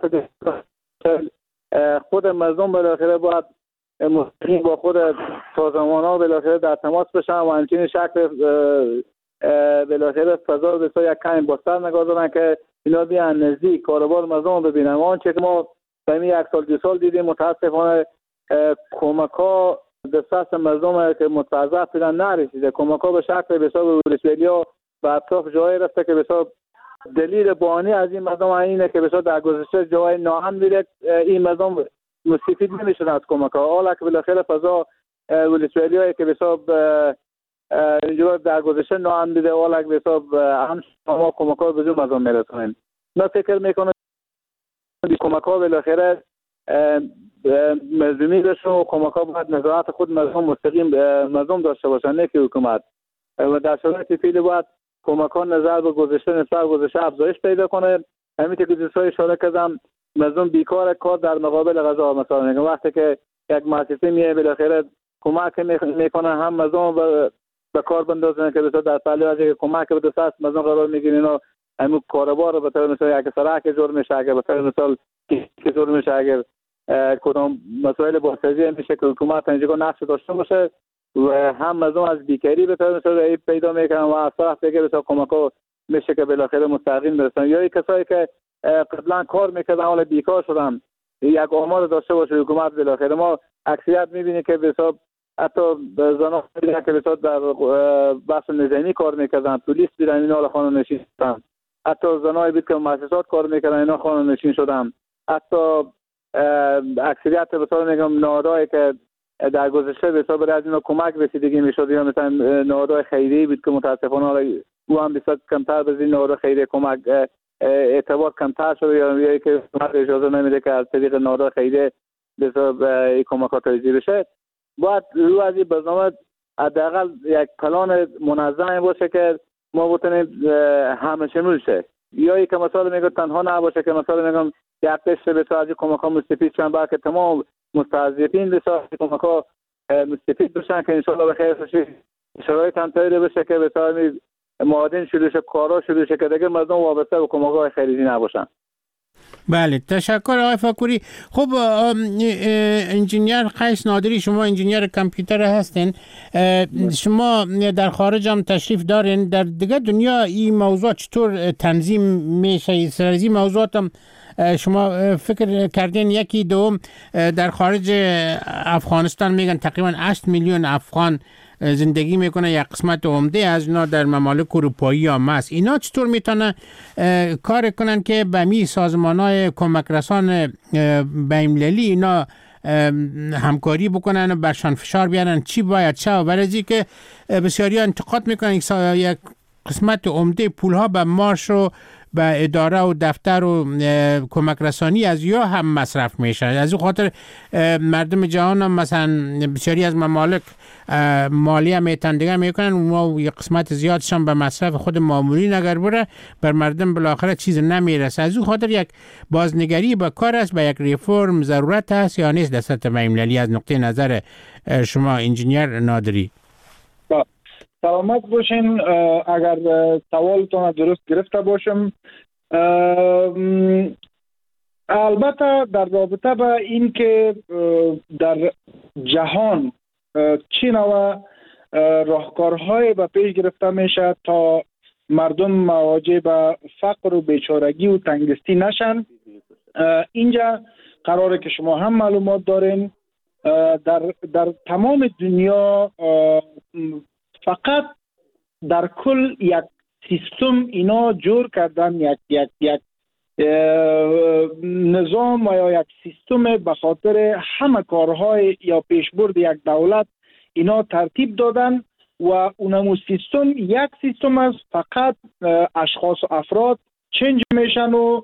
خود مردم بالاخره باید مستقیم با خود سازمان‌ها بالاخره در تماس بشن و همچنین شکل بالاخره فضا بسیار یک کمی بازتر نگاه دارن که اینا بیان نزدیک کاروبار مردم ببینن. آنچه که ما به یک سال دو سال دیدیم متاسفانه کمک‌ها دست مردم که متوظف بودن نرسیده. کمک‌ها به شکل بسیار به ولسوالی‌ها و اطراف جایی رفته که بسیار دلیل بانی از این مردم اینه که بسیار در گذشته جای ناهن میره این مردم مستفید نمیشن از کمک‌ها. حالا که بالاخره فضا ولسوالی‌هایی که بسیار اینجور در گذشته ناهن دیده حالا که بسیار هم ما کمک‌ها به جون مردم میرسونیم. من فکر میکنم کمک‌ها بالاخره مردمی بشه و کمک‌ها باید نظارت خود مردم مستقیم مردم داشته باشن نه که حکومت. و در شرایط فعلی باید کمک‌ها نظر به گذشته نسبت گذشته افزایش پیدا کنه. همین که دوستای اشاره کردم مردم بیکار کار در مقابل غذا مثلا میگم وقتی که یک مؤسسه میاد بالاخره کمک میکنه هم مردم به کار بندازن که بسیار در پهلو از که کمک به دست مردم قرار میگیرن اینا همون کاروبار به طور مثال یک سرک جور میشه اگر به طور مثال که جور میشه اگر کدام مسائل بازسازی میشه که حکومت اینجا نقش داشته باشه و هم مردم از بیکاری به طور مثال پیدا میکنن و از طرف دیگه بسیار کمک ها میشه که بالاخره مستقیم برسن. یا کسایی که قبلا کار میکردن حالا بیکار شدن یک آمار داشته باشه حکومت، بالاخره ما اکثریت میبینیم که بسیار حتی زنان که بسیار در بحث نظامی کار میکردن، پلیس بیرن اینا حالا خانه نشین شدن، حتی زنای بود که مؤسسات کار میکردن اینا خانه نشین شدن، حتی اکثریت بسیار میگم نهادهایی که در گذشته بسیار برای از اینا کمک رسیدگی میشد یا مثلا نهادهای خیریه بود که متاسفانه او هم بسیار کمتر به این نهادهای خیریه کمک اعتبار کمتر شده یا یا که اجازه نمیده که از طریق نهادهای خیریه بسیار این کمکات تجزیه بشه. باید رو از این برنامه حداقل یک پلان منظم باشه که ما بتونیم همه شمول شه، یا ای که مثلا میگم تنها نباشه که مثلا میگم یک قشر بسیار از کمک‌ها مستفید شن، بلکه تمام مستضعفین بسیار کمک‌ها مستفید بشن که انشالله به خیر بشه، شرایط هم تایید بشه که بسیار معادن شروع شه، کارا شروع شه که دیگه مردم وابسته به کمک‌های خیریتی نباشن. بله تشکر آقای فاکوری. خب انجینیر قیس نادری، شما انجینیر کامپیوتر هستین، شما در خارج هم تشریف دارین، در دیگه دنیا این موضوع چطور تنظیم میشه؟ سرزی موضوعات هم شما فکر کردین؟ یکی دوم در خارج افغانستان میگن تقریبا هشت میلیون افغان زندگی میکنه، یک قسمت عمده از اینا در ممالک اروپایی هم است. اینا چطور میتونن کار کنن که به می سازمانهای کمک رسان بین‌المللی اینا همکاری بکنن و برشان فشار بیارن؟ چی باید شود؟ برای که بسیاری انتقاد میکنن یک قسمت عمده پولها به معاش و به اداره و دفتر و کمک رسانی از یا هم مصرف میشه. از این خاطر مردم جهان هم مثلا بسیاری از ممالک مالی هم تندگی میکنن و یک قسمت زیادشان به مصرف خود معمولی نگر بره، بر مردم بالاخره چیز نمیرسه. از این خاطر یک بازنگری با کار است، به یک ریفورم ضرورت هست یا نیست در سطح بین‌المللی؟ از نقطه نظر شما انجینیر نادری. سلامت باشین. اگر سوالتون درست گرفته باشم، البته در رابطه با این که در جهان چه نوع راهکارهای به پیش گرفته میشه تا مردم مواجه به فقر و بیچارگی و تنگدستی نشن، اینجا قراره که شما هم معلومات دارین در در تمام دنیا فقط در کل یک سیستم اینا جور کردن، یک یک یک نظام و یا یک سیستم به خاطر همه کارهای یا پیشبرد یک دولت اینا ترتیب دادن و اونمو سیستم یک سیستم است، فقط اشخاص و افراد چنج میشن و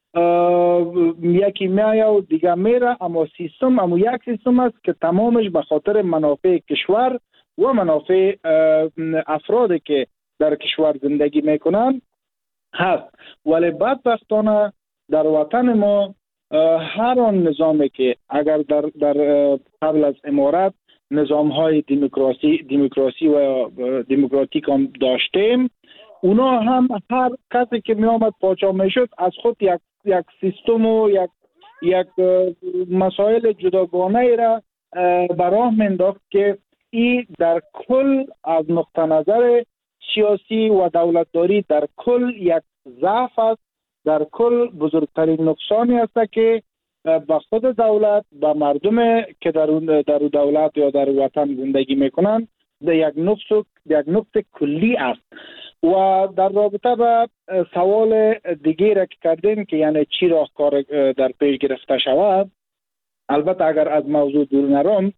یکی میایه و دیگه میره، اما سیستم اما یک سیستم است که تمامش به خاطر منافع کشور و منافع افرادی که در کشور زندگی میکنن هست. ولی بدبختانه در وطن ما هر آن نظامی که اگر در در قبل از امارت نظام های دموکراسی دموکراسی و دموکراتیک هم داشتیم، اونا هم هر کسی که می آمد پاچا میشد از خود یک یک سیستم و یک یک مسائل جداگانه ای را براه مینداخت که ای در کل از نقطه نظر سیاسی و دولتداری در کل یک ضعف است، در کل بزرگترین نقصانی است که به خود دولت، به مردم که در در دولت یا در وطن زندگی میکنند در یک نقص یک نقطه کلی است. و در رابطه با سوال دیگه را که کردیم که یعنی چی راهکار در پیش گرفته شود، البته اگر از موضوع دور نرم،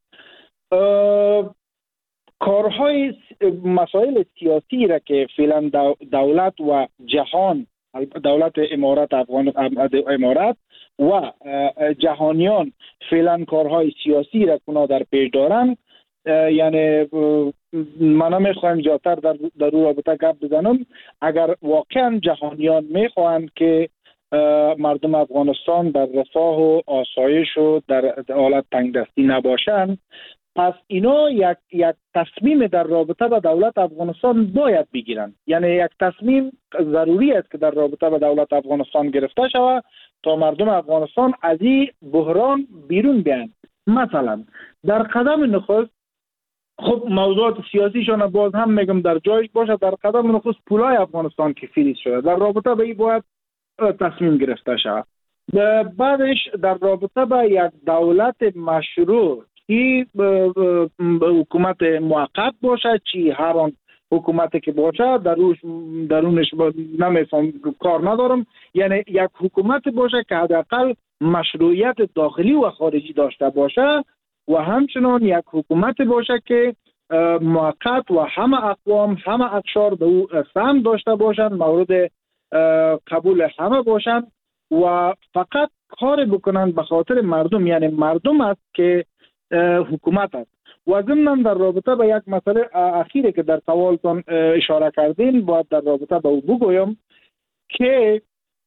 کارهای مسائل سیاسی را که فعلا دولت و جهان، دولت امارت افغان امارت و جهانیان فعلا کارهای سیاسی را کنا در پیش دارند، یعنی من نمیخوایم زیادتر در در رابطه گپ بزنم. اگر واقعا جهانیان میخواهند که مردم افغانستان در رفاه و آسایش و در حالت تنگدستی نباشند، پس اینا یک یک تصمیم در رابطه با دولت افغانستان باید بگیرن. یعنی یک تصمیم ضروری است که در رابطه با دولت افغانستان گرفته شود تا مردم افغانستان از این بحران بیرون بیان. مثلا در قدم نخست خب موضوعات سیاسیشان باز هم میگم در جایش باشه. در قدم نخست پولای افغانستان که فریز شده، در رابطه به این باید تصمیم گرفته شود. بعدش در رابطه با یک دولت مشروع که حکومت موقت باشه، چی هر آن حکومتی که باشه دروش درونش نمیفهم کار ندارم، یعنی یک حکومت باشه که حداقل مشروعیت داخلی و خارجی داشته باشه و همچنان یک حکومت باشه که موقت و همه اقوام همه اقشار به او سهم داشته باشند، مورد قبول همه باشند و فقط کار بکنن به خاطر مردم، یعنی مردم است که حکومت است. و ضمن در رابطه با یک مسئله اخیره که در سوالتان اشاره کردین باید در رابطه با او بگویم که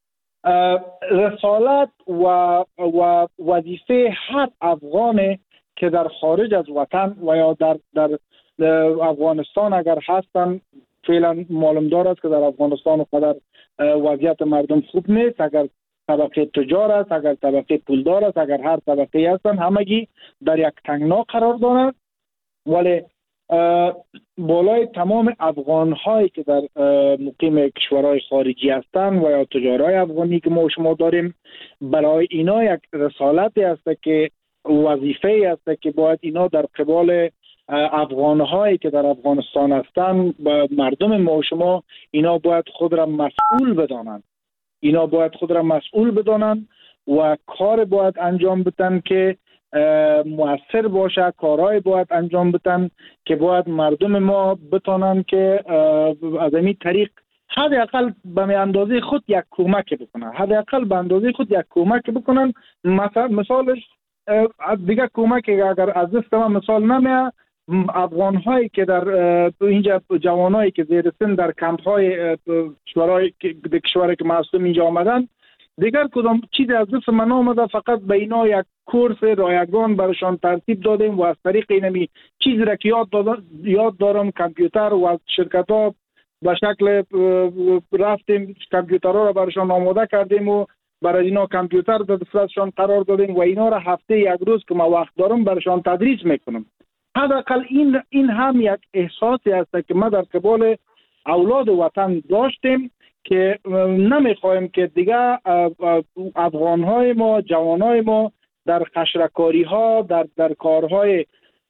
رسالت و و وظیفه هر افغان که در خارج از وطن و یا در در افغانستان اگر هستن، فعلا معلوم دار است که در افغانستان قدر وضعیت مردم خوب نیست، اگر طبقه تجار است، اگر طبقه پولدار است، اگر هر طبقه هستن همگی در یک تنگنا قرار دارند، ولی بالای تمام افغان هایی که در مقیم کشورهای خارجی هستند و یا تجارای افغانی که ما شما داریم، برای اینا یک رسالتی است که وظیفه است که باید اینا در قبال افغان هایی که در افغانستان هستند، مردم ما شما، اینا باید خود را مسئول بدانند، اینا باید خود را مسئول بدانند و کار باید انجام بدن که مؤثر باشه، کارهای باید انجام بدن که باید مردم ما بتانند که از این طریق حداقل به اندازه خود یک کمک بکنن، حداقل به اندازه خود یک کمک بکنن. مثلا مثالش دیگه کمک اگر از دست ما مثال نمیاد، افغان هایی که در اینجا جوانایی که زیر سن در کمپ های کشورهای کشوری که معصوم اینجا آمدن، دیگر کدام چیز از دست من آمده، فقط به اینا یک کورس رایگان برشان ترتیب دادیم و از طریق اینمی چیزی را که یاد, یاد دارم کامپیوتر و شرکت ها به شکل رفتیم کامپیوترها را برشان آماده کردیم و برای اینا کامپیوتر در دستشان قرار دادیم و اینا را هفته یک روز که ما وقت دارم برشان تدریس میکنم. حداقل این این هم یک احساسی است که ما در قبال اولاد وطن داشتیم که نمیخوایم که دیگه افغانهای ما، جوانهای ما در خشرکاری ها، در در کارهای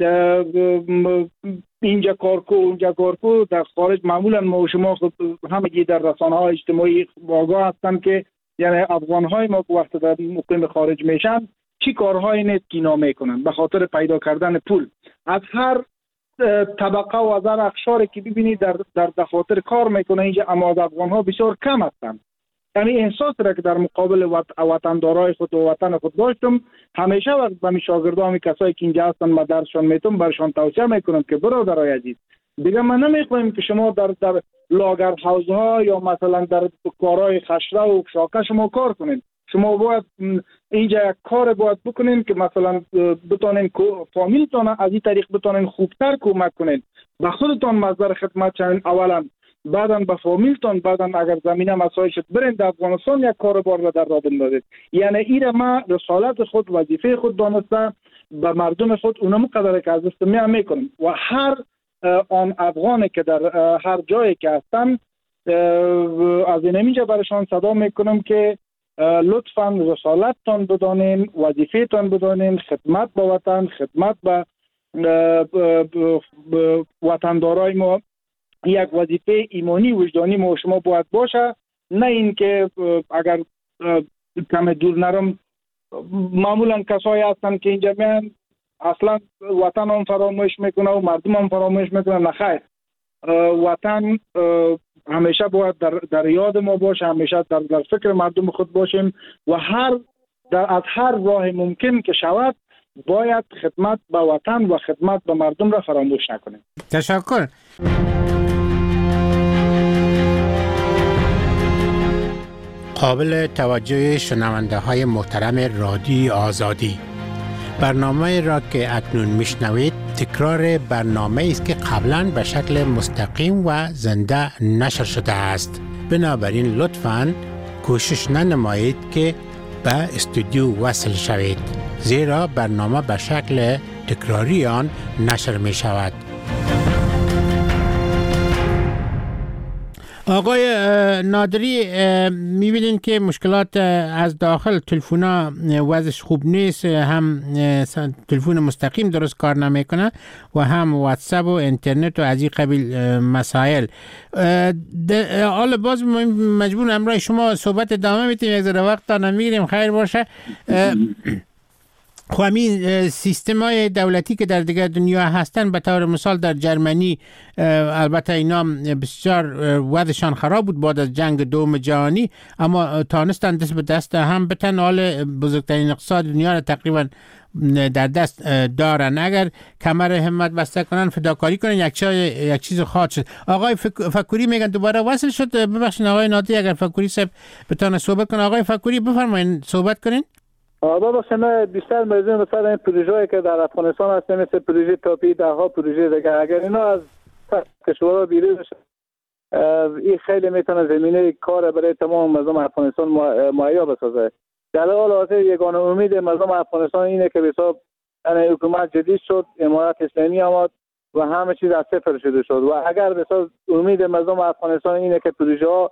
اینجا کارکو اونجا کارکو در خارج، معمولا ما و شما همگی در رسانه های اجتماعی آگاه هستن که یعنی افغانهای ما که وقت در مقیم خارج میشن چی کارهایی نیست که اینا میکنن به خاطر پیدا کردن پول. از هر طبقه و از هر اقشاری که ببینید در در دفاتر کار میکنه اینجا، اما از افغانها بسیار کم هستن. یعنی احساس را که در مقابل وطندارای خود و وطن خود داشتم، همیشه وقت به شاگردان کسایی که اینجا هستن ما درسشان میتونم برشان توصیه میکنم که برادرای عزیز، دیگه من نمیخوایم که شما در در لاگر هاوس ها یا مثلا در کارهای خشره و شاکه شما کار کنین. شما باید اینجا یک کار باید بکنین که مثلا بتونین فامیلتان از این طریق بتونین خوبتر کمک کنین، به خودتان مصدر خدمت شوین اولا، بعداً به فامیلتان، بعداً اگر زمینه مسایل شد برین در افغانستان یک کاروبار را در راه بندازید. یعنی این ما رسالت خود، وظیفه خود دانسته به مردم خود اونم قدر که از دست میام میکنم و هر آن افغانی که در هر جایی که هستن از این اینجا برشان صدا میکنم که لطفاً رسالتتان بدانین، وظیفه‌تان بدانین، خدمت به وطن، خدمت به وطندارای ما یک وظیفه ایمانی وجدانی ما شما باید باشه. نه اینکه اگر کم دور نرم معمولا کسایی هستن که اینجا میان اصلا وطن هم فراموش میکنه و مردم هم فراموش میکنه. نخیر، وطن همیشه باید در, در یاد ما باشه، همیشه در, در فکر مردم خود باشیم و هر در از هر راه ممکن که شود باید خدمت به وطن و خدمت به مردم را فراموش نکنیم. تشکر. قابل توجه شنونده های محترم رادیو آزادی، برنامه را که اکنون میشنوید تکرار برنامه است که قبلا به شکل مستقیم و زنده نشر شده است. بنابراین لطفاً کوشش ننمایید که به استودیو وصل شوید، زیرا برنامه به شکل تکراری آن نشر می شود. آقای نادری میبینین که مشکلات از داخل تلفونا وضعش خوب نیست، هم تلفون مستقیم درست کار نمیکنه و هم واتساپ و اینترنت و از این قبیل مسائل. حالا باز مجبور امروز شما صحبت ادامه میتیم، یک ذره وقت تا نمیگیریم، خیر باشه. خب همین سیستم های دولتی که در دیگر دنیا هستن، به طور مثال در جرمنی البته اینا بسیار وضعشان خراب بود بعد از جنگ دوم جهانی، اما تانستن دست به دست هم بتن، حال بزرگترین اقتصاد دنیا را تقریبا در دست دارن. اگر کمر همت بسته کنن، فداکاری کنن، یک یک چیز خاص شد. آقای فکوری میگن دوباره وصل شد. ببخشید آقای نادری اگر فکوری صاحب بتونه صحبت کنه. آقای فکوری بفرمایید صحبت کنین. آبا باشه، من بیشتر موضوع مثلا این پروژه‌ای که در افغانستان هست مثل پروژه تاپی، ده ها پروژه دیگه، اگر اینا از کشورها بیرون بشه، این خیلی میتونه زمینه کار برای تمام مردم افغانستان مهیا بسازه. در حال حاضر یگانه امید مردم افغانستان اینه که به حساب حکومت جدید شد، امارت اسلامی آمد و همه چیز از صفر شروع شد و اگر به حساب امید مردم افغانستان اینه که پروژه ها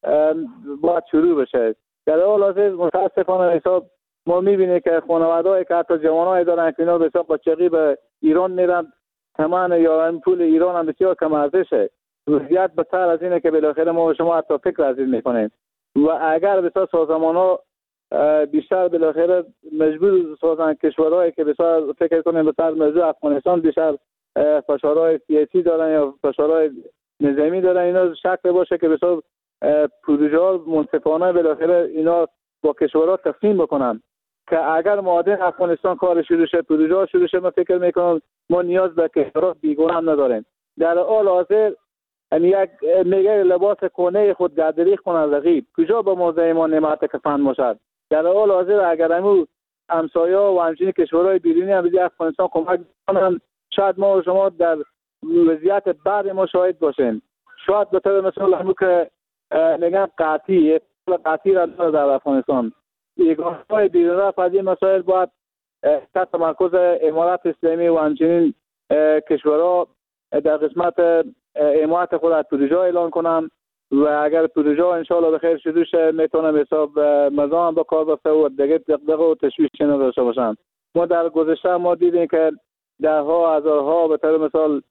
باید شروع بشه. در حال حاضر متاسفانه حساب ما میبینیم که خانواده‌ای که حتی جوانایی دارن که اینا به حساب بچگی به ایران میرن، ثمن یا پول ایران هم بسیار کم ارزشه. وضعیت بدتر از اینه که بالاخره ما و شما حتی فکر از این میکنیم و اگر به حساب سازمان‌ها بیشتر بالاخره مجبور سازن کشورهایی که بسیار فکر کنیم به سر موضوع افغانستان بیشتر فشارهای سیاسی دارن یا فشارهای نظامی دارن، اینا شکل باشه که بسیار پروژه ها منصفانه بالاخره اینا با کشورها تقسیم بکنن که اگر معادن افغانستان کار شروع شه، پروژه ها شروع شه، من فکر میکنم ما نیاز به کشورها بیگانه هم نداریم. در حال حاضر یک میگه لباس کهنه خود گردری کنه رقیب، کجا به موضع ما نعمت کفن باشد. در حال حاضر اگر همون همسایه و همچنین کشورهای بیرونی هم به افغانستان کمک کنن، شاید ما و شما در وضعیت بعد ما شاهد باشیم. شاید به طور مثال همون که میگن قاطی قاطی را در افغانستان یگانه‌های بیرون رفت از این مسائل باید تحت تمرکز امارت اسلامی و همچنین کشورها در قسمت امارت خود از پروژه اعلان کنن و اگر پروژه انشاءالله به خیر شروع شه میتونم حساب مردم به کار بسته و دیگه دغدغه و تشویش نداشته باشن. ما در گذشته ما دیدیم که ده ها هزارها به طور مثال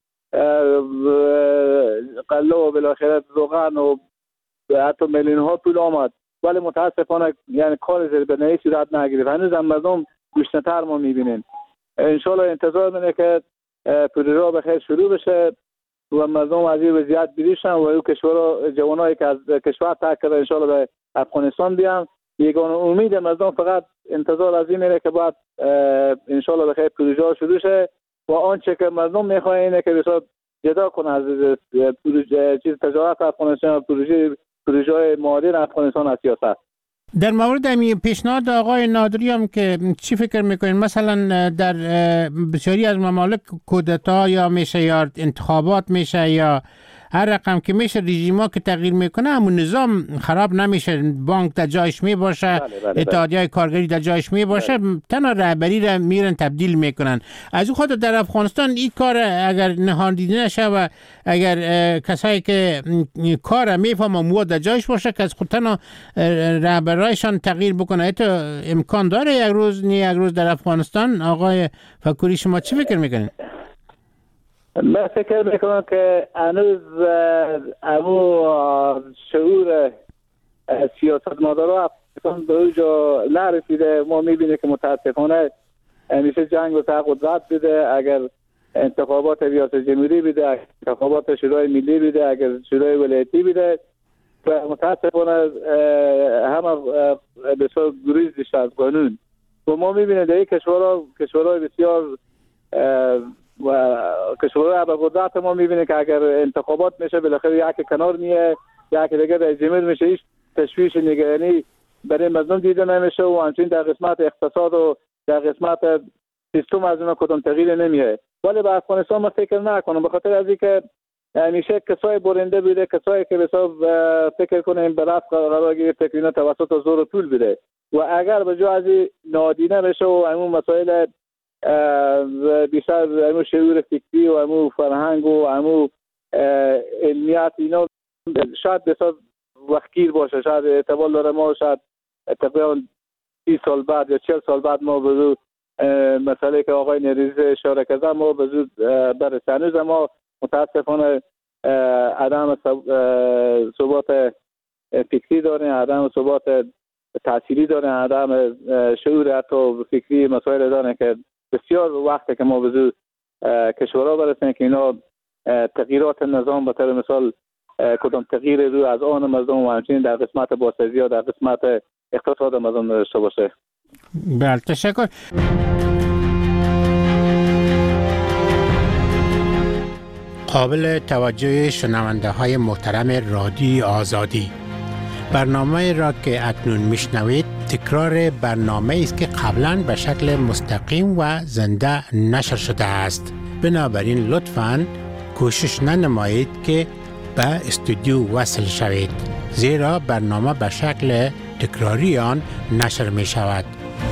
قله و بالاخره روغن و حتی میلیون ها پول آمد، ولی متاسفانه یعنی کار زیر به نهی صورت نگرفت. هنوز هم مردم گشنه‌تر ما میبینیم. انشالله انتظار منه که پروژه به خیر شروع بشه و مردم از این وضعیت بیریشن و او کشورها جوانایی که از کشور ترک کرده انشالله به افغانستان بیان. یگانه امید مردم فقط انتظار از این اینه که باید انشالله به خیر پروژه شروع شه و آنچه که مردم میخوان اینه که بسیار جدا کنه از پروژه چیز تجارت افغانستان و پروژه پروژه معادن افغانستان از سیاست. در مورد امی پیشنهاد آقای نادری هم که چی فکر میکنین؟ مثلا در بسیاری از ممالک کودتا یا میشه یا انتخابات میشه یا هر رقم که میشه رژیما که تغییر میکنه همون نظام خراب نمیشه، بانک در جایش می باشه، اتحادیه کارگری در جایش می باشه، تنها رهبری را میرن تبدیل میکنن. از اون خاطر در افغانستان این کار اگر نهادینه نشه و اگر کسایی که کار میفهمن مو در جایش باشه که از خود تنها رهبرایشان تغییر بکنه، ایت امکان داره یک روز نه یک روز در افغانستان؟ آقای فکوری شما چی فکر میکنین؟ من فکر میکنم که هنوز امو شعور سیاستمدارا افغانستان به اونجا نرسیده. ما میبینیم که متاسفانه همیشه جنگ و قدرت بده، اگر انتخابات ریاست جمهوری بده، اگر انتخابات شورای ملی بده، اگر شورای ولایتی بده و متاسفانه همه بسیار گریز بیشتر از قانون و ما میبینیم در این کشورها کشورهای بسیار و کشورهای ابرقدرت ما میبینه که اگر انتخابات میشه بالاخره یکی کنار میه، یکی دیگه رئیس جمهور میشه، هیچ تشویش نگرانی برای مردم دیده نمیشه و همچنین در قسمت اقتصاد و در قسمت سیستم از اونها کدام تغییر نمیه. ولی به افغانستان ما فکر نکنم، به خاطر از اینکه همیشه کسای برنده بوده، کسایی که حساب فکر کنیم به رفع قرار گرفته که اینا توسط زور و طول بده و اگر به جای از نادینه بشه و همون مسائل بیشتر همون شعور فکری و همون فرهنگ و همون علمیت اینا شاید بسیار وقتگیر باشه، شاید احتمال داره ما شاید تقریبا سی سال بعد یا چهل سال بعد ما به زود مسئله که آقای نریزی اشاره کرده ما به زود برسیم. هنوز ما متاسفانه عدم ثبات فکری داریم، عدم ثبات تحصیلی داریم، عدم شعور حتی فکری مسائل داریم که بسیار وقته که ما به زود کشورها برسیم که اینا تغییرات نظام به طور مثال کدام تغییر رو از آن مردم و همچنین در قسمت بازسازی یا در قسمت اقتصاد مردم داشته باشه. بله تشکر. قابل توجه شنونده های محترم رادیوی آزادی، برنامه را که اکنون میشنوید تکرار برنامه است که قبلا به شکل مستقیم و زنده نشر شده است. بنابراین لطفاً کوشش ننمایید که به استودیو وصل شوید، زیرا برنامه به شکل تکراری آن نشر می شود.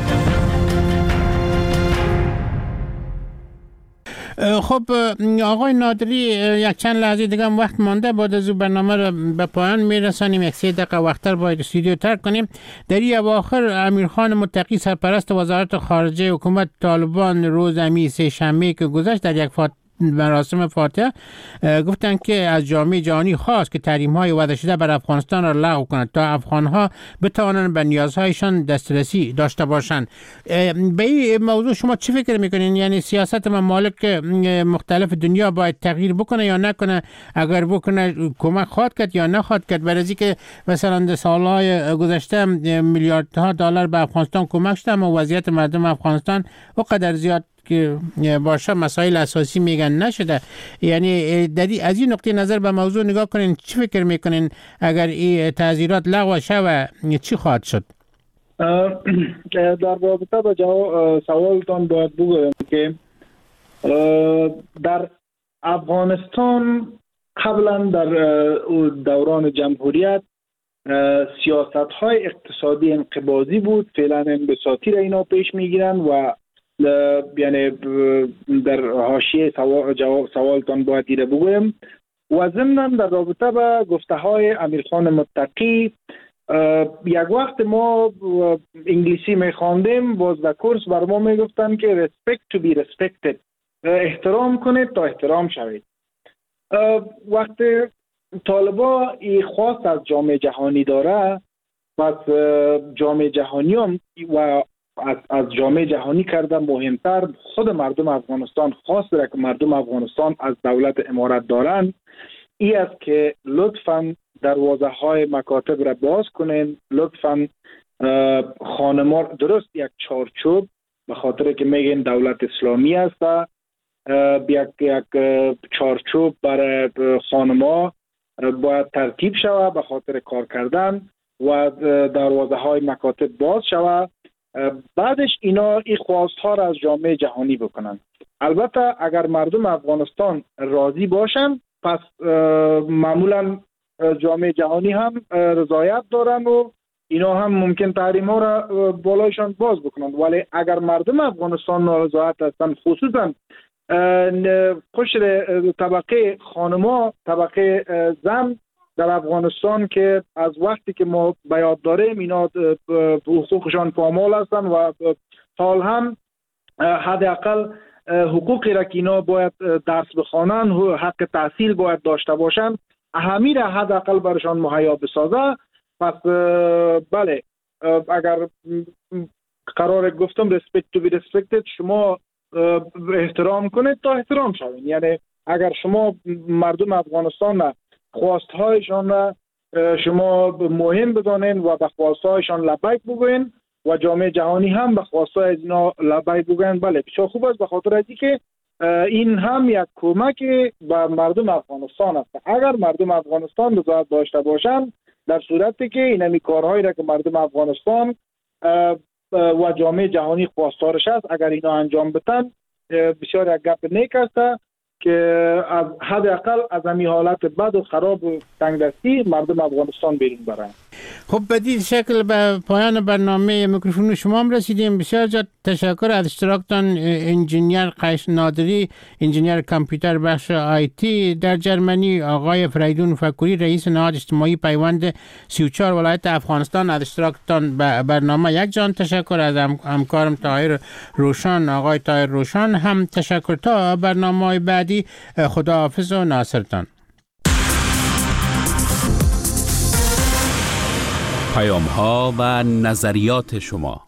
خب آقای نادری، یک چند لحظه دیگه هم وقت مانده، بعد از برنامه را به پایان میرسانیم. یک سه دقیقه وقتر باید استودیو ترک کنیم. در این اواخر امیرخان متقی سرپرست وزارت خارجه حکومت طالبان روز امی سه شنبه که گذشت در یک فات مراسم فاتحه گفتند که از جامعه جهانی خواست که تحریم‌های وضع شده بر افغانستان را لغو کند تا افغان‌ها بتوانند به نیازهایشان دسترسی داشته باشند. به این موضوع شما چی فکر میکنین؟ یعنی سیاست ممالک مختلف دنیا باید تغییر بکنه یا نکنه؟ اگر بکنه کمک خواهد کرد یا نخواهد کرد؟ برای از اینکه مثلا در سالهای گذشته میلیاردها دلار به افغانستان کمک شده اما وضعیت مردم افغانستان اونقدر زیاد که باشه مسائل اساسی میگن نشده. یعنی در از این نقطه نظر به موضوع نگاه کنین، چی فکر میکنین اگر این تعزیرات لغو شود چی خواهد شد؟ در رابطه با جواب سوالتان باید بگویم که در افغانستان قبلا در دوران جمهوریت سیاست های اقتصادی انقباضی بود، فعلا انبساطی را اینا پیش میگیرن و یعنی در حاشیه سوال جواب سوالتان باید دیده بگویم. و ضمناً در رابطه با گفته های امیرخان متقی، یک وقت ما انگلیسی میخواندیم، باز در کورس بر ما میگفتن که respect to be respected، احترام کنید تا احترام شوید. وقتی طالبا این خواست از جامعه جهانی داره، پس جامعه جهانی هم و از, از جامعه جهانی کرده مهمتر خود مردم افغانستان خواست داره که مردم افغانستان از دولت امارت دارن، ای است که لطفاً دروازه های مکاتب را باز کنین، لطفاً خانما درست یک چارچوب به خاطر که میگن دولت اسلامی است، یک یک چارچوب برای خانما باید ترتیب شود به خاطر کار کردن و دروازه های مکاتب باز شود. بعدش اینا این خواست ها را از جامعه جهانی بکنن. البته اگر مردم افغانستان راضی باشن پس معمولا جامعه جهانی هم رضایت دارن و اینا هم ممکن تحریم ها را بالایشان باز بکنن. ولی اگر مردم افغانستان نارضایت هستن، خصوصا قشر طبقه خانما، طبقه زن در افغانستان که از وقتی که ما به یاد داریم اینا حقوقشان پامال هستن و حال هم حداقل حقوقی را که اینا باید درس بخوانن، حق تحصیل باید داشته باشن، همین را حداقل برشان مهیا بسازه. پس بله، اگر قرار گفتم respect to be respected، شما احترام کنید تا احترام شوین. یعنی اگر شما مردم افغانستان خواستهایشان را شما مهم بدانین و به خواستهایشان لبیک بگوین و جامعه جهانی هم به خواستهای از اینا لبیک بگوین، بله بسیار خوب است، به خاطر از اینکه این هم یک کمک به مردم افغانستان است. اگر مردم افغانستان رضایت داشته باشند، در صورتی که این همی کارهایی را که مردم افغانستان و جامعه جهانی خواستارش است اگر اینا انجام بدن، بسیار یک گپ نیک است که از حداقل از همین حالت بد و خراب و تنگدستی مردم افغانستان بیرون برن. خب بدید شکل به پایان برنامه میکروفون شما هم رسیدیم. بسیار زیاد تشکر از اشتراکتان انجینیر قیس نادری، انجینیر کامپیوتر بخش آیتی در جرمنی، آقای فریدون فکوری رئیس نهاد اجتماعی پیوند سی و چهار ولایت افغانستان از اشتراکتان به برنامه. یک جان تشکر از همکارم طاهر روشن، آقای طاهر روشن هم تشکر. تا برنامه بعدی خداحافظ و ناصرتان. پیام ها و نظریات شما.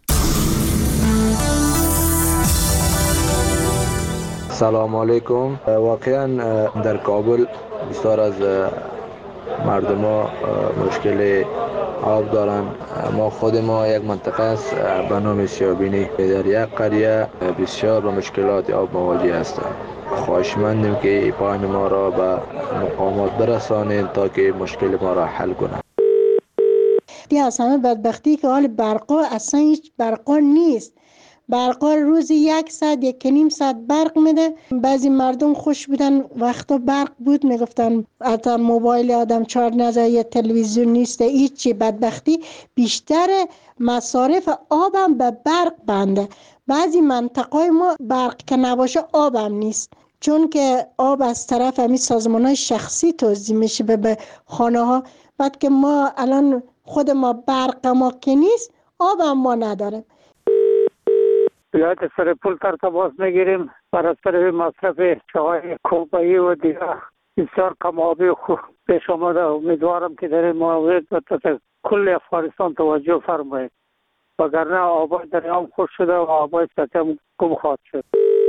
سلام علیکم. واقعا در کابل بسیار از مردم ها مشکل آب دارن. ما خود ما یک منطقه است به نام سیابینی، در یک قریه بسیار به مشکلات آب مواجه هستند. خواهشمندیم که پیام ما را به مقامات برسانید تا که مشکل ما را حل کنند. بیا از همه بدبختی که حال برقا اصلا هیچ برقا نیست. برقا روزی یک ساعت یک نیم ساعت برق میده. بعضی مردم خوش بودن وقتا برق بود میگفتن حتی موبایل آدم چارج نزد یا تلویزیون نیست. هیچی بدبختی بیشتر مصارف آبم به برق بنده. بعضی منطقه ما برق که نباشه آبم نیست، چون که آب از طرف همین سازمان‌های شخصی توزیع میشه به خانه ها. بعد که ما الان خود ما برق ما که نیست، آب هم ما نداریم. بیایید سر پول تر تماس میگیریم بر اثر مصرف چاهای کوبایی و دیگه بسیار کم آبی خوب پیش آمده. امیدوارم که در این مورد به کل افغانستان توجه فرمایید، وگرنه آبای دریام خوش شده و آبای سطح هم گم خواهد شد.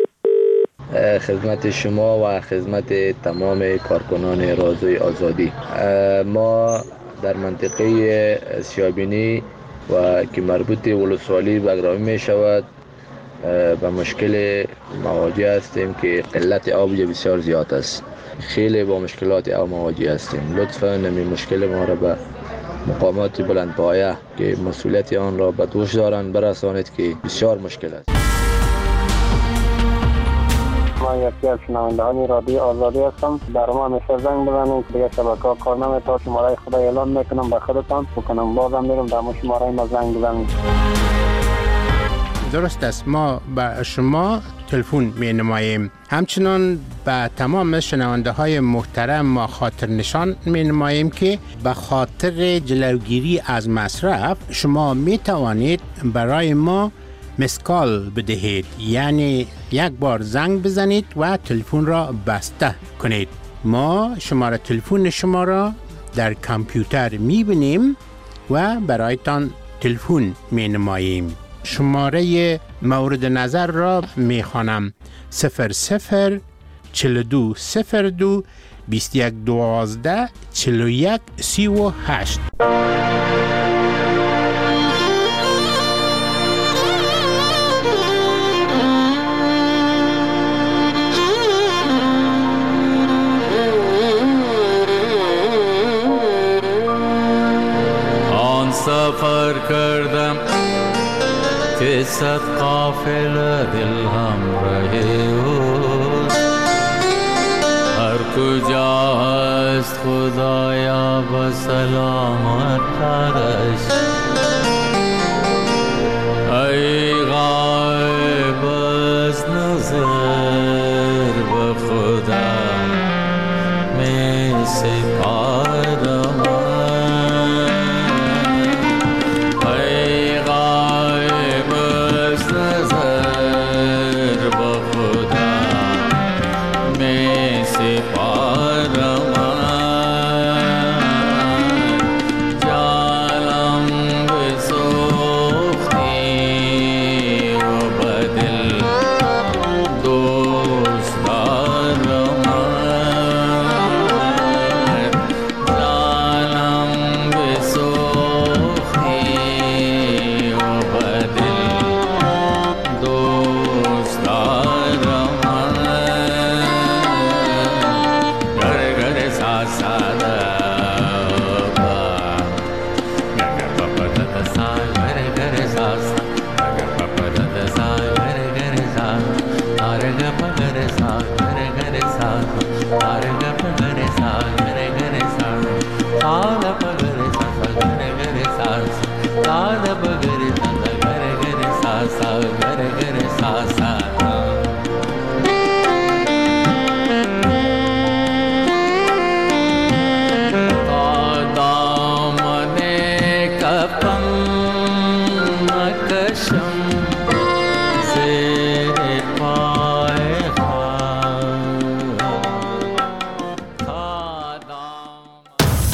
خدمت شما و خدمت تمام کارکنان رادیوی آزادی. ما در منطقه سیابینی و که مربوط ولسوالی بگرامی می شود به مشکل مواجه هستیم که قلت آب بسیار زیاد است. خیلی با مشکلات آب مواجه هستیم. لطفاً نمی مشکل ما را به مقامات بلندپایه که مسئولیت آن را به دوش دارند برسانید که بسیار مشکل است. من یکی از شنوندگان رادیوی آزادی هستم. در ما همیشه زنگ بزنید دیگه شبکه ها کار نمی‌کنه. تا شماره خدا اعلان میکنم به خودتان بکنم بازم میرم در ما شماره ما زنگ بزنید. درست است، ما به شما تلفن می نماییم. همچنان به تمام شنونده های محترم ما خاطر نشان می نماییم که به خاطر جلوگیری از مصرف شما می توانید برای ما مسکال بدهید، یعنی یک بار زنگ بزنید و تلفن را بسته کنید. ما شماره تلفن شما را در کامپیوتر می بینیم و برایتان تلفن می نماییم. شماره مورد نظر را می خوانم: صفر صفر چهل و دو صفر دو بیست و یک دوازده چهل و یک سی و هشت. آن سفر کردم که صد قافله دل همراه اوست، هر کجا هست خدایا به سلامت ترش.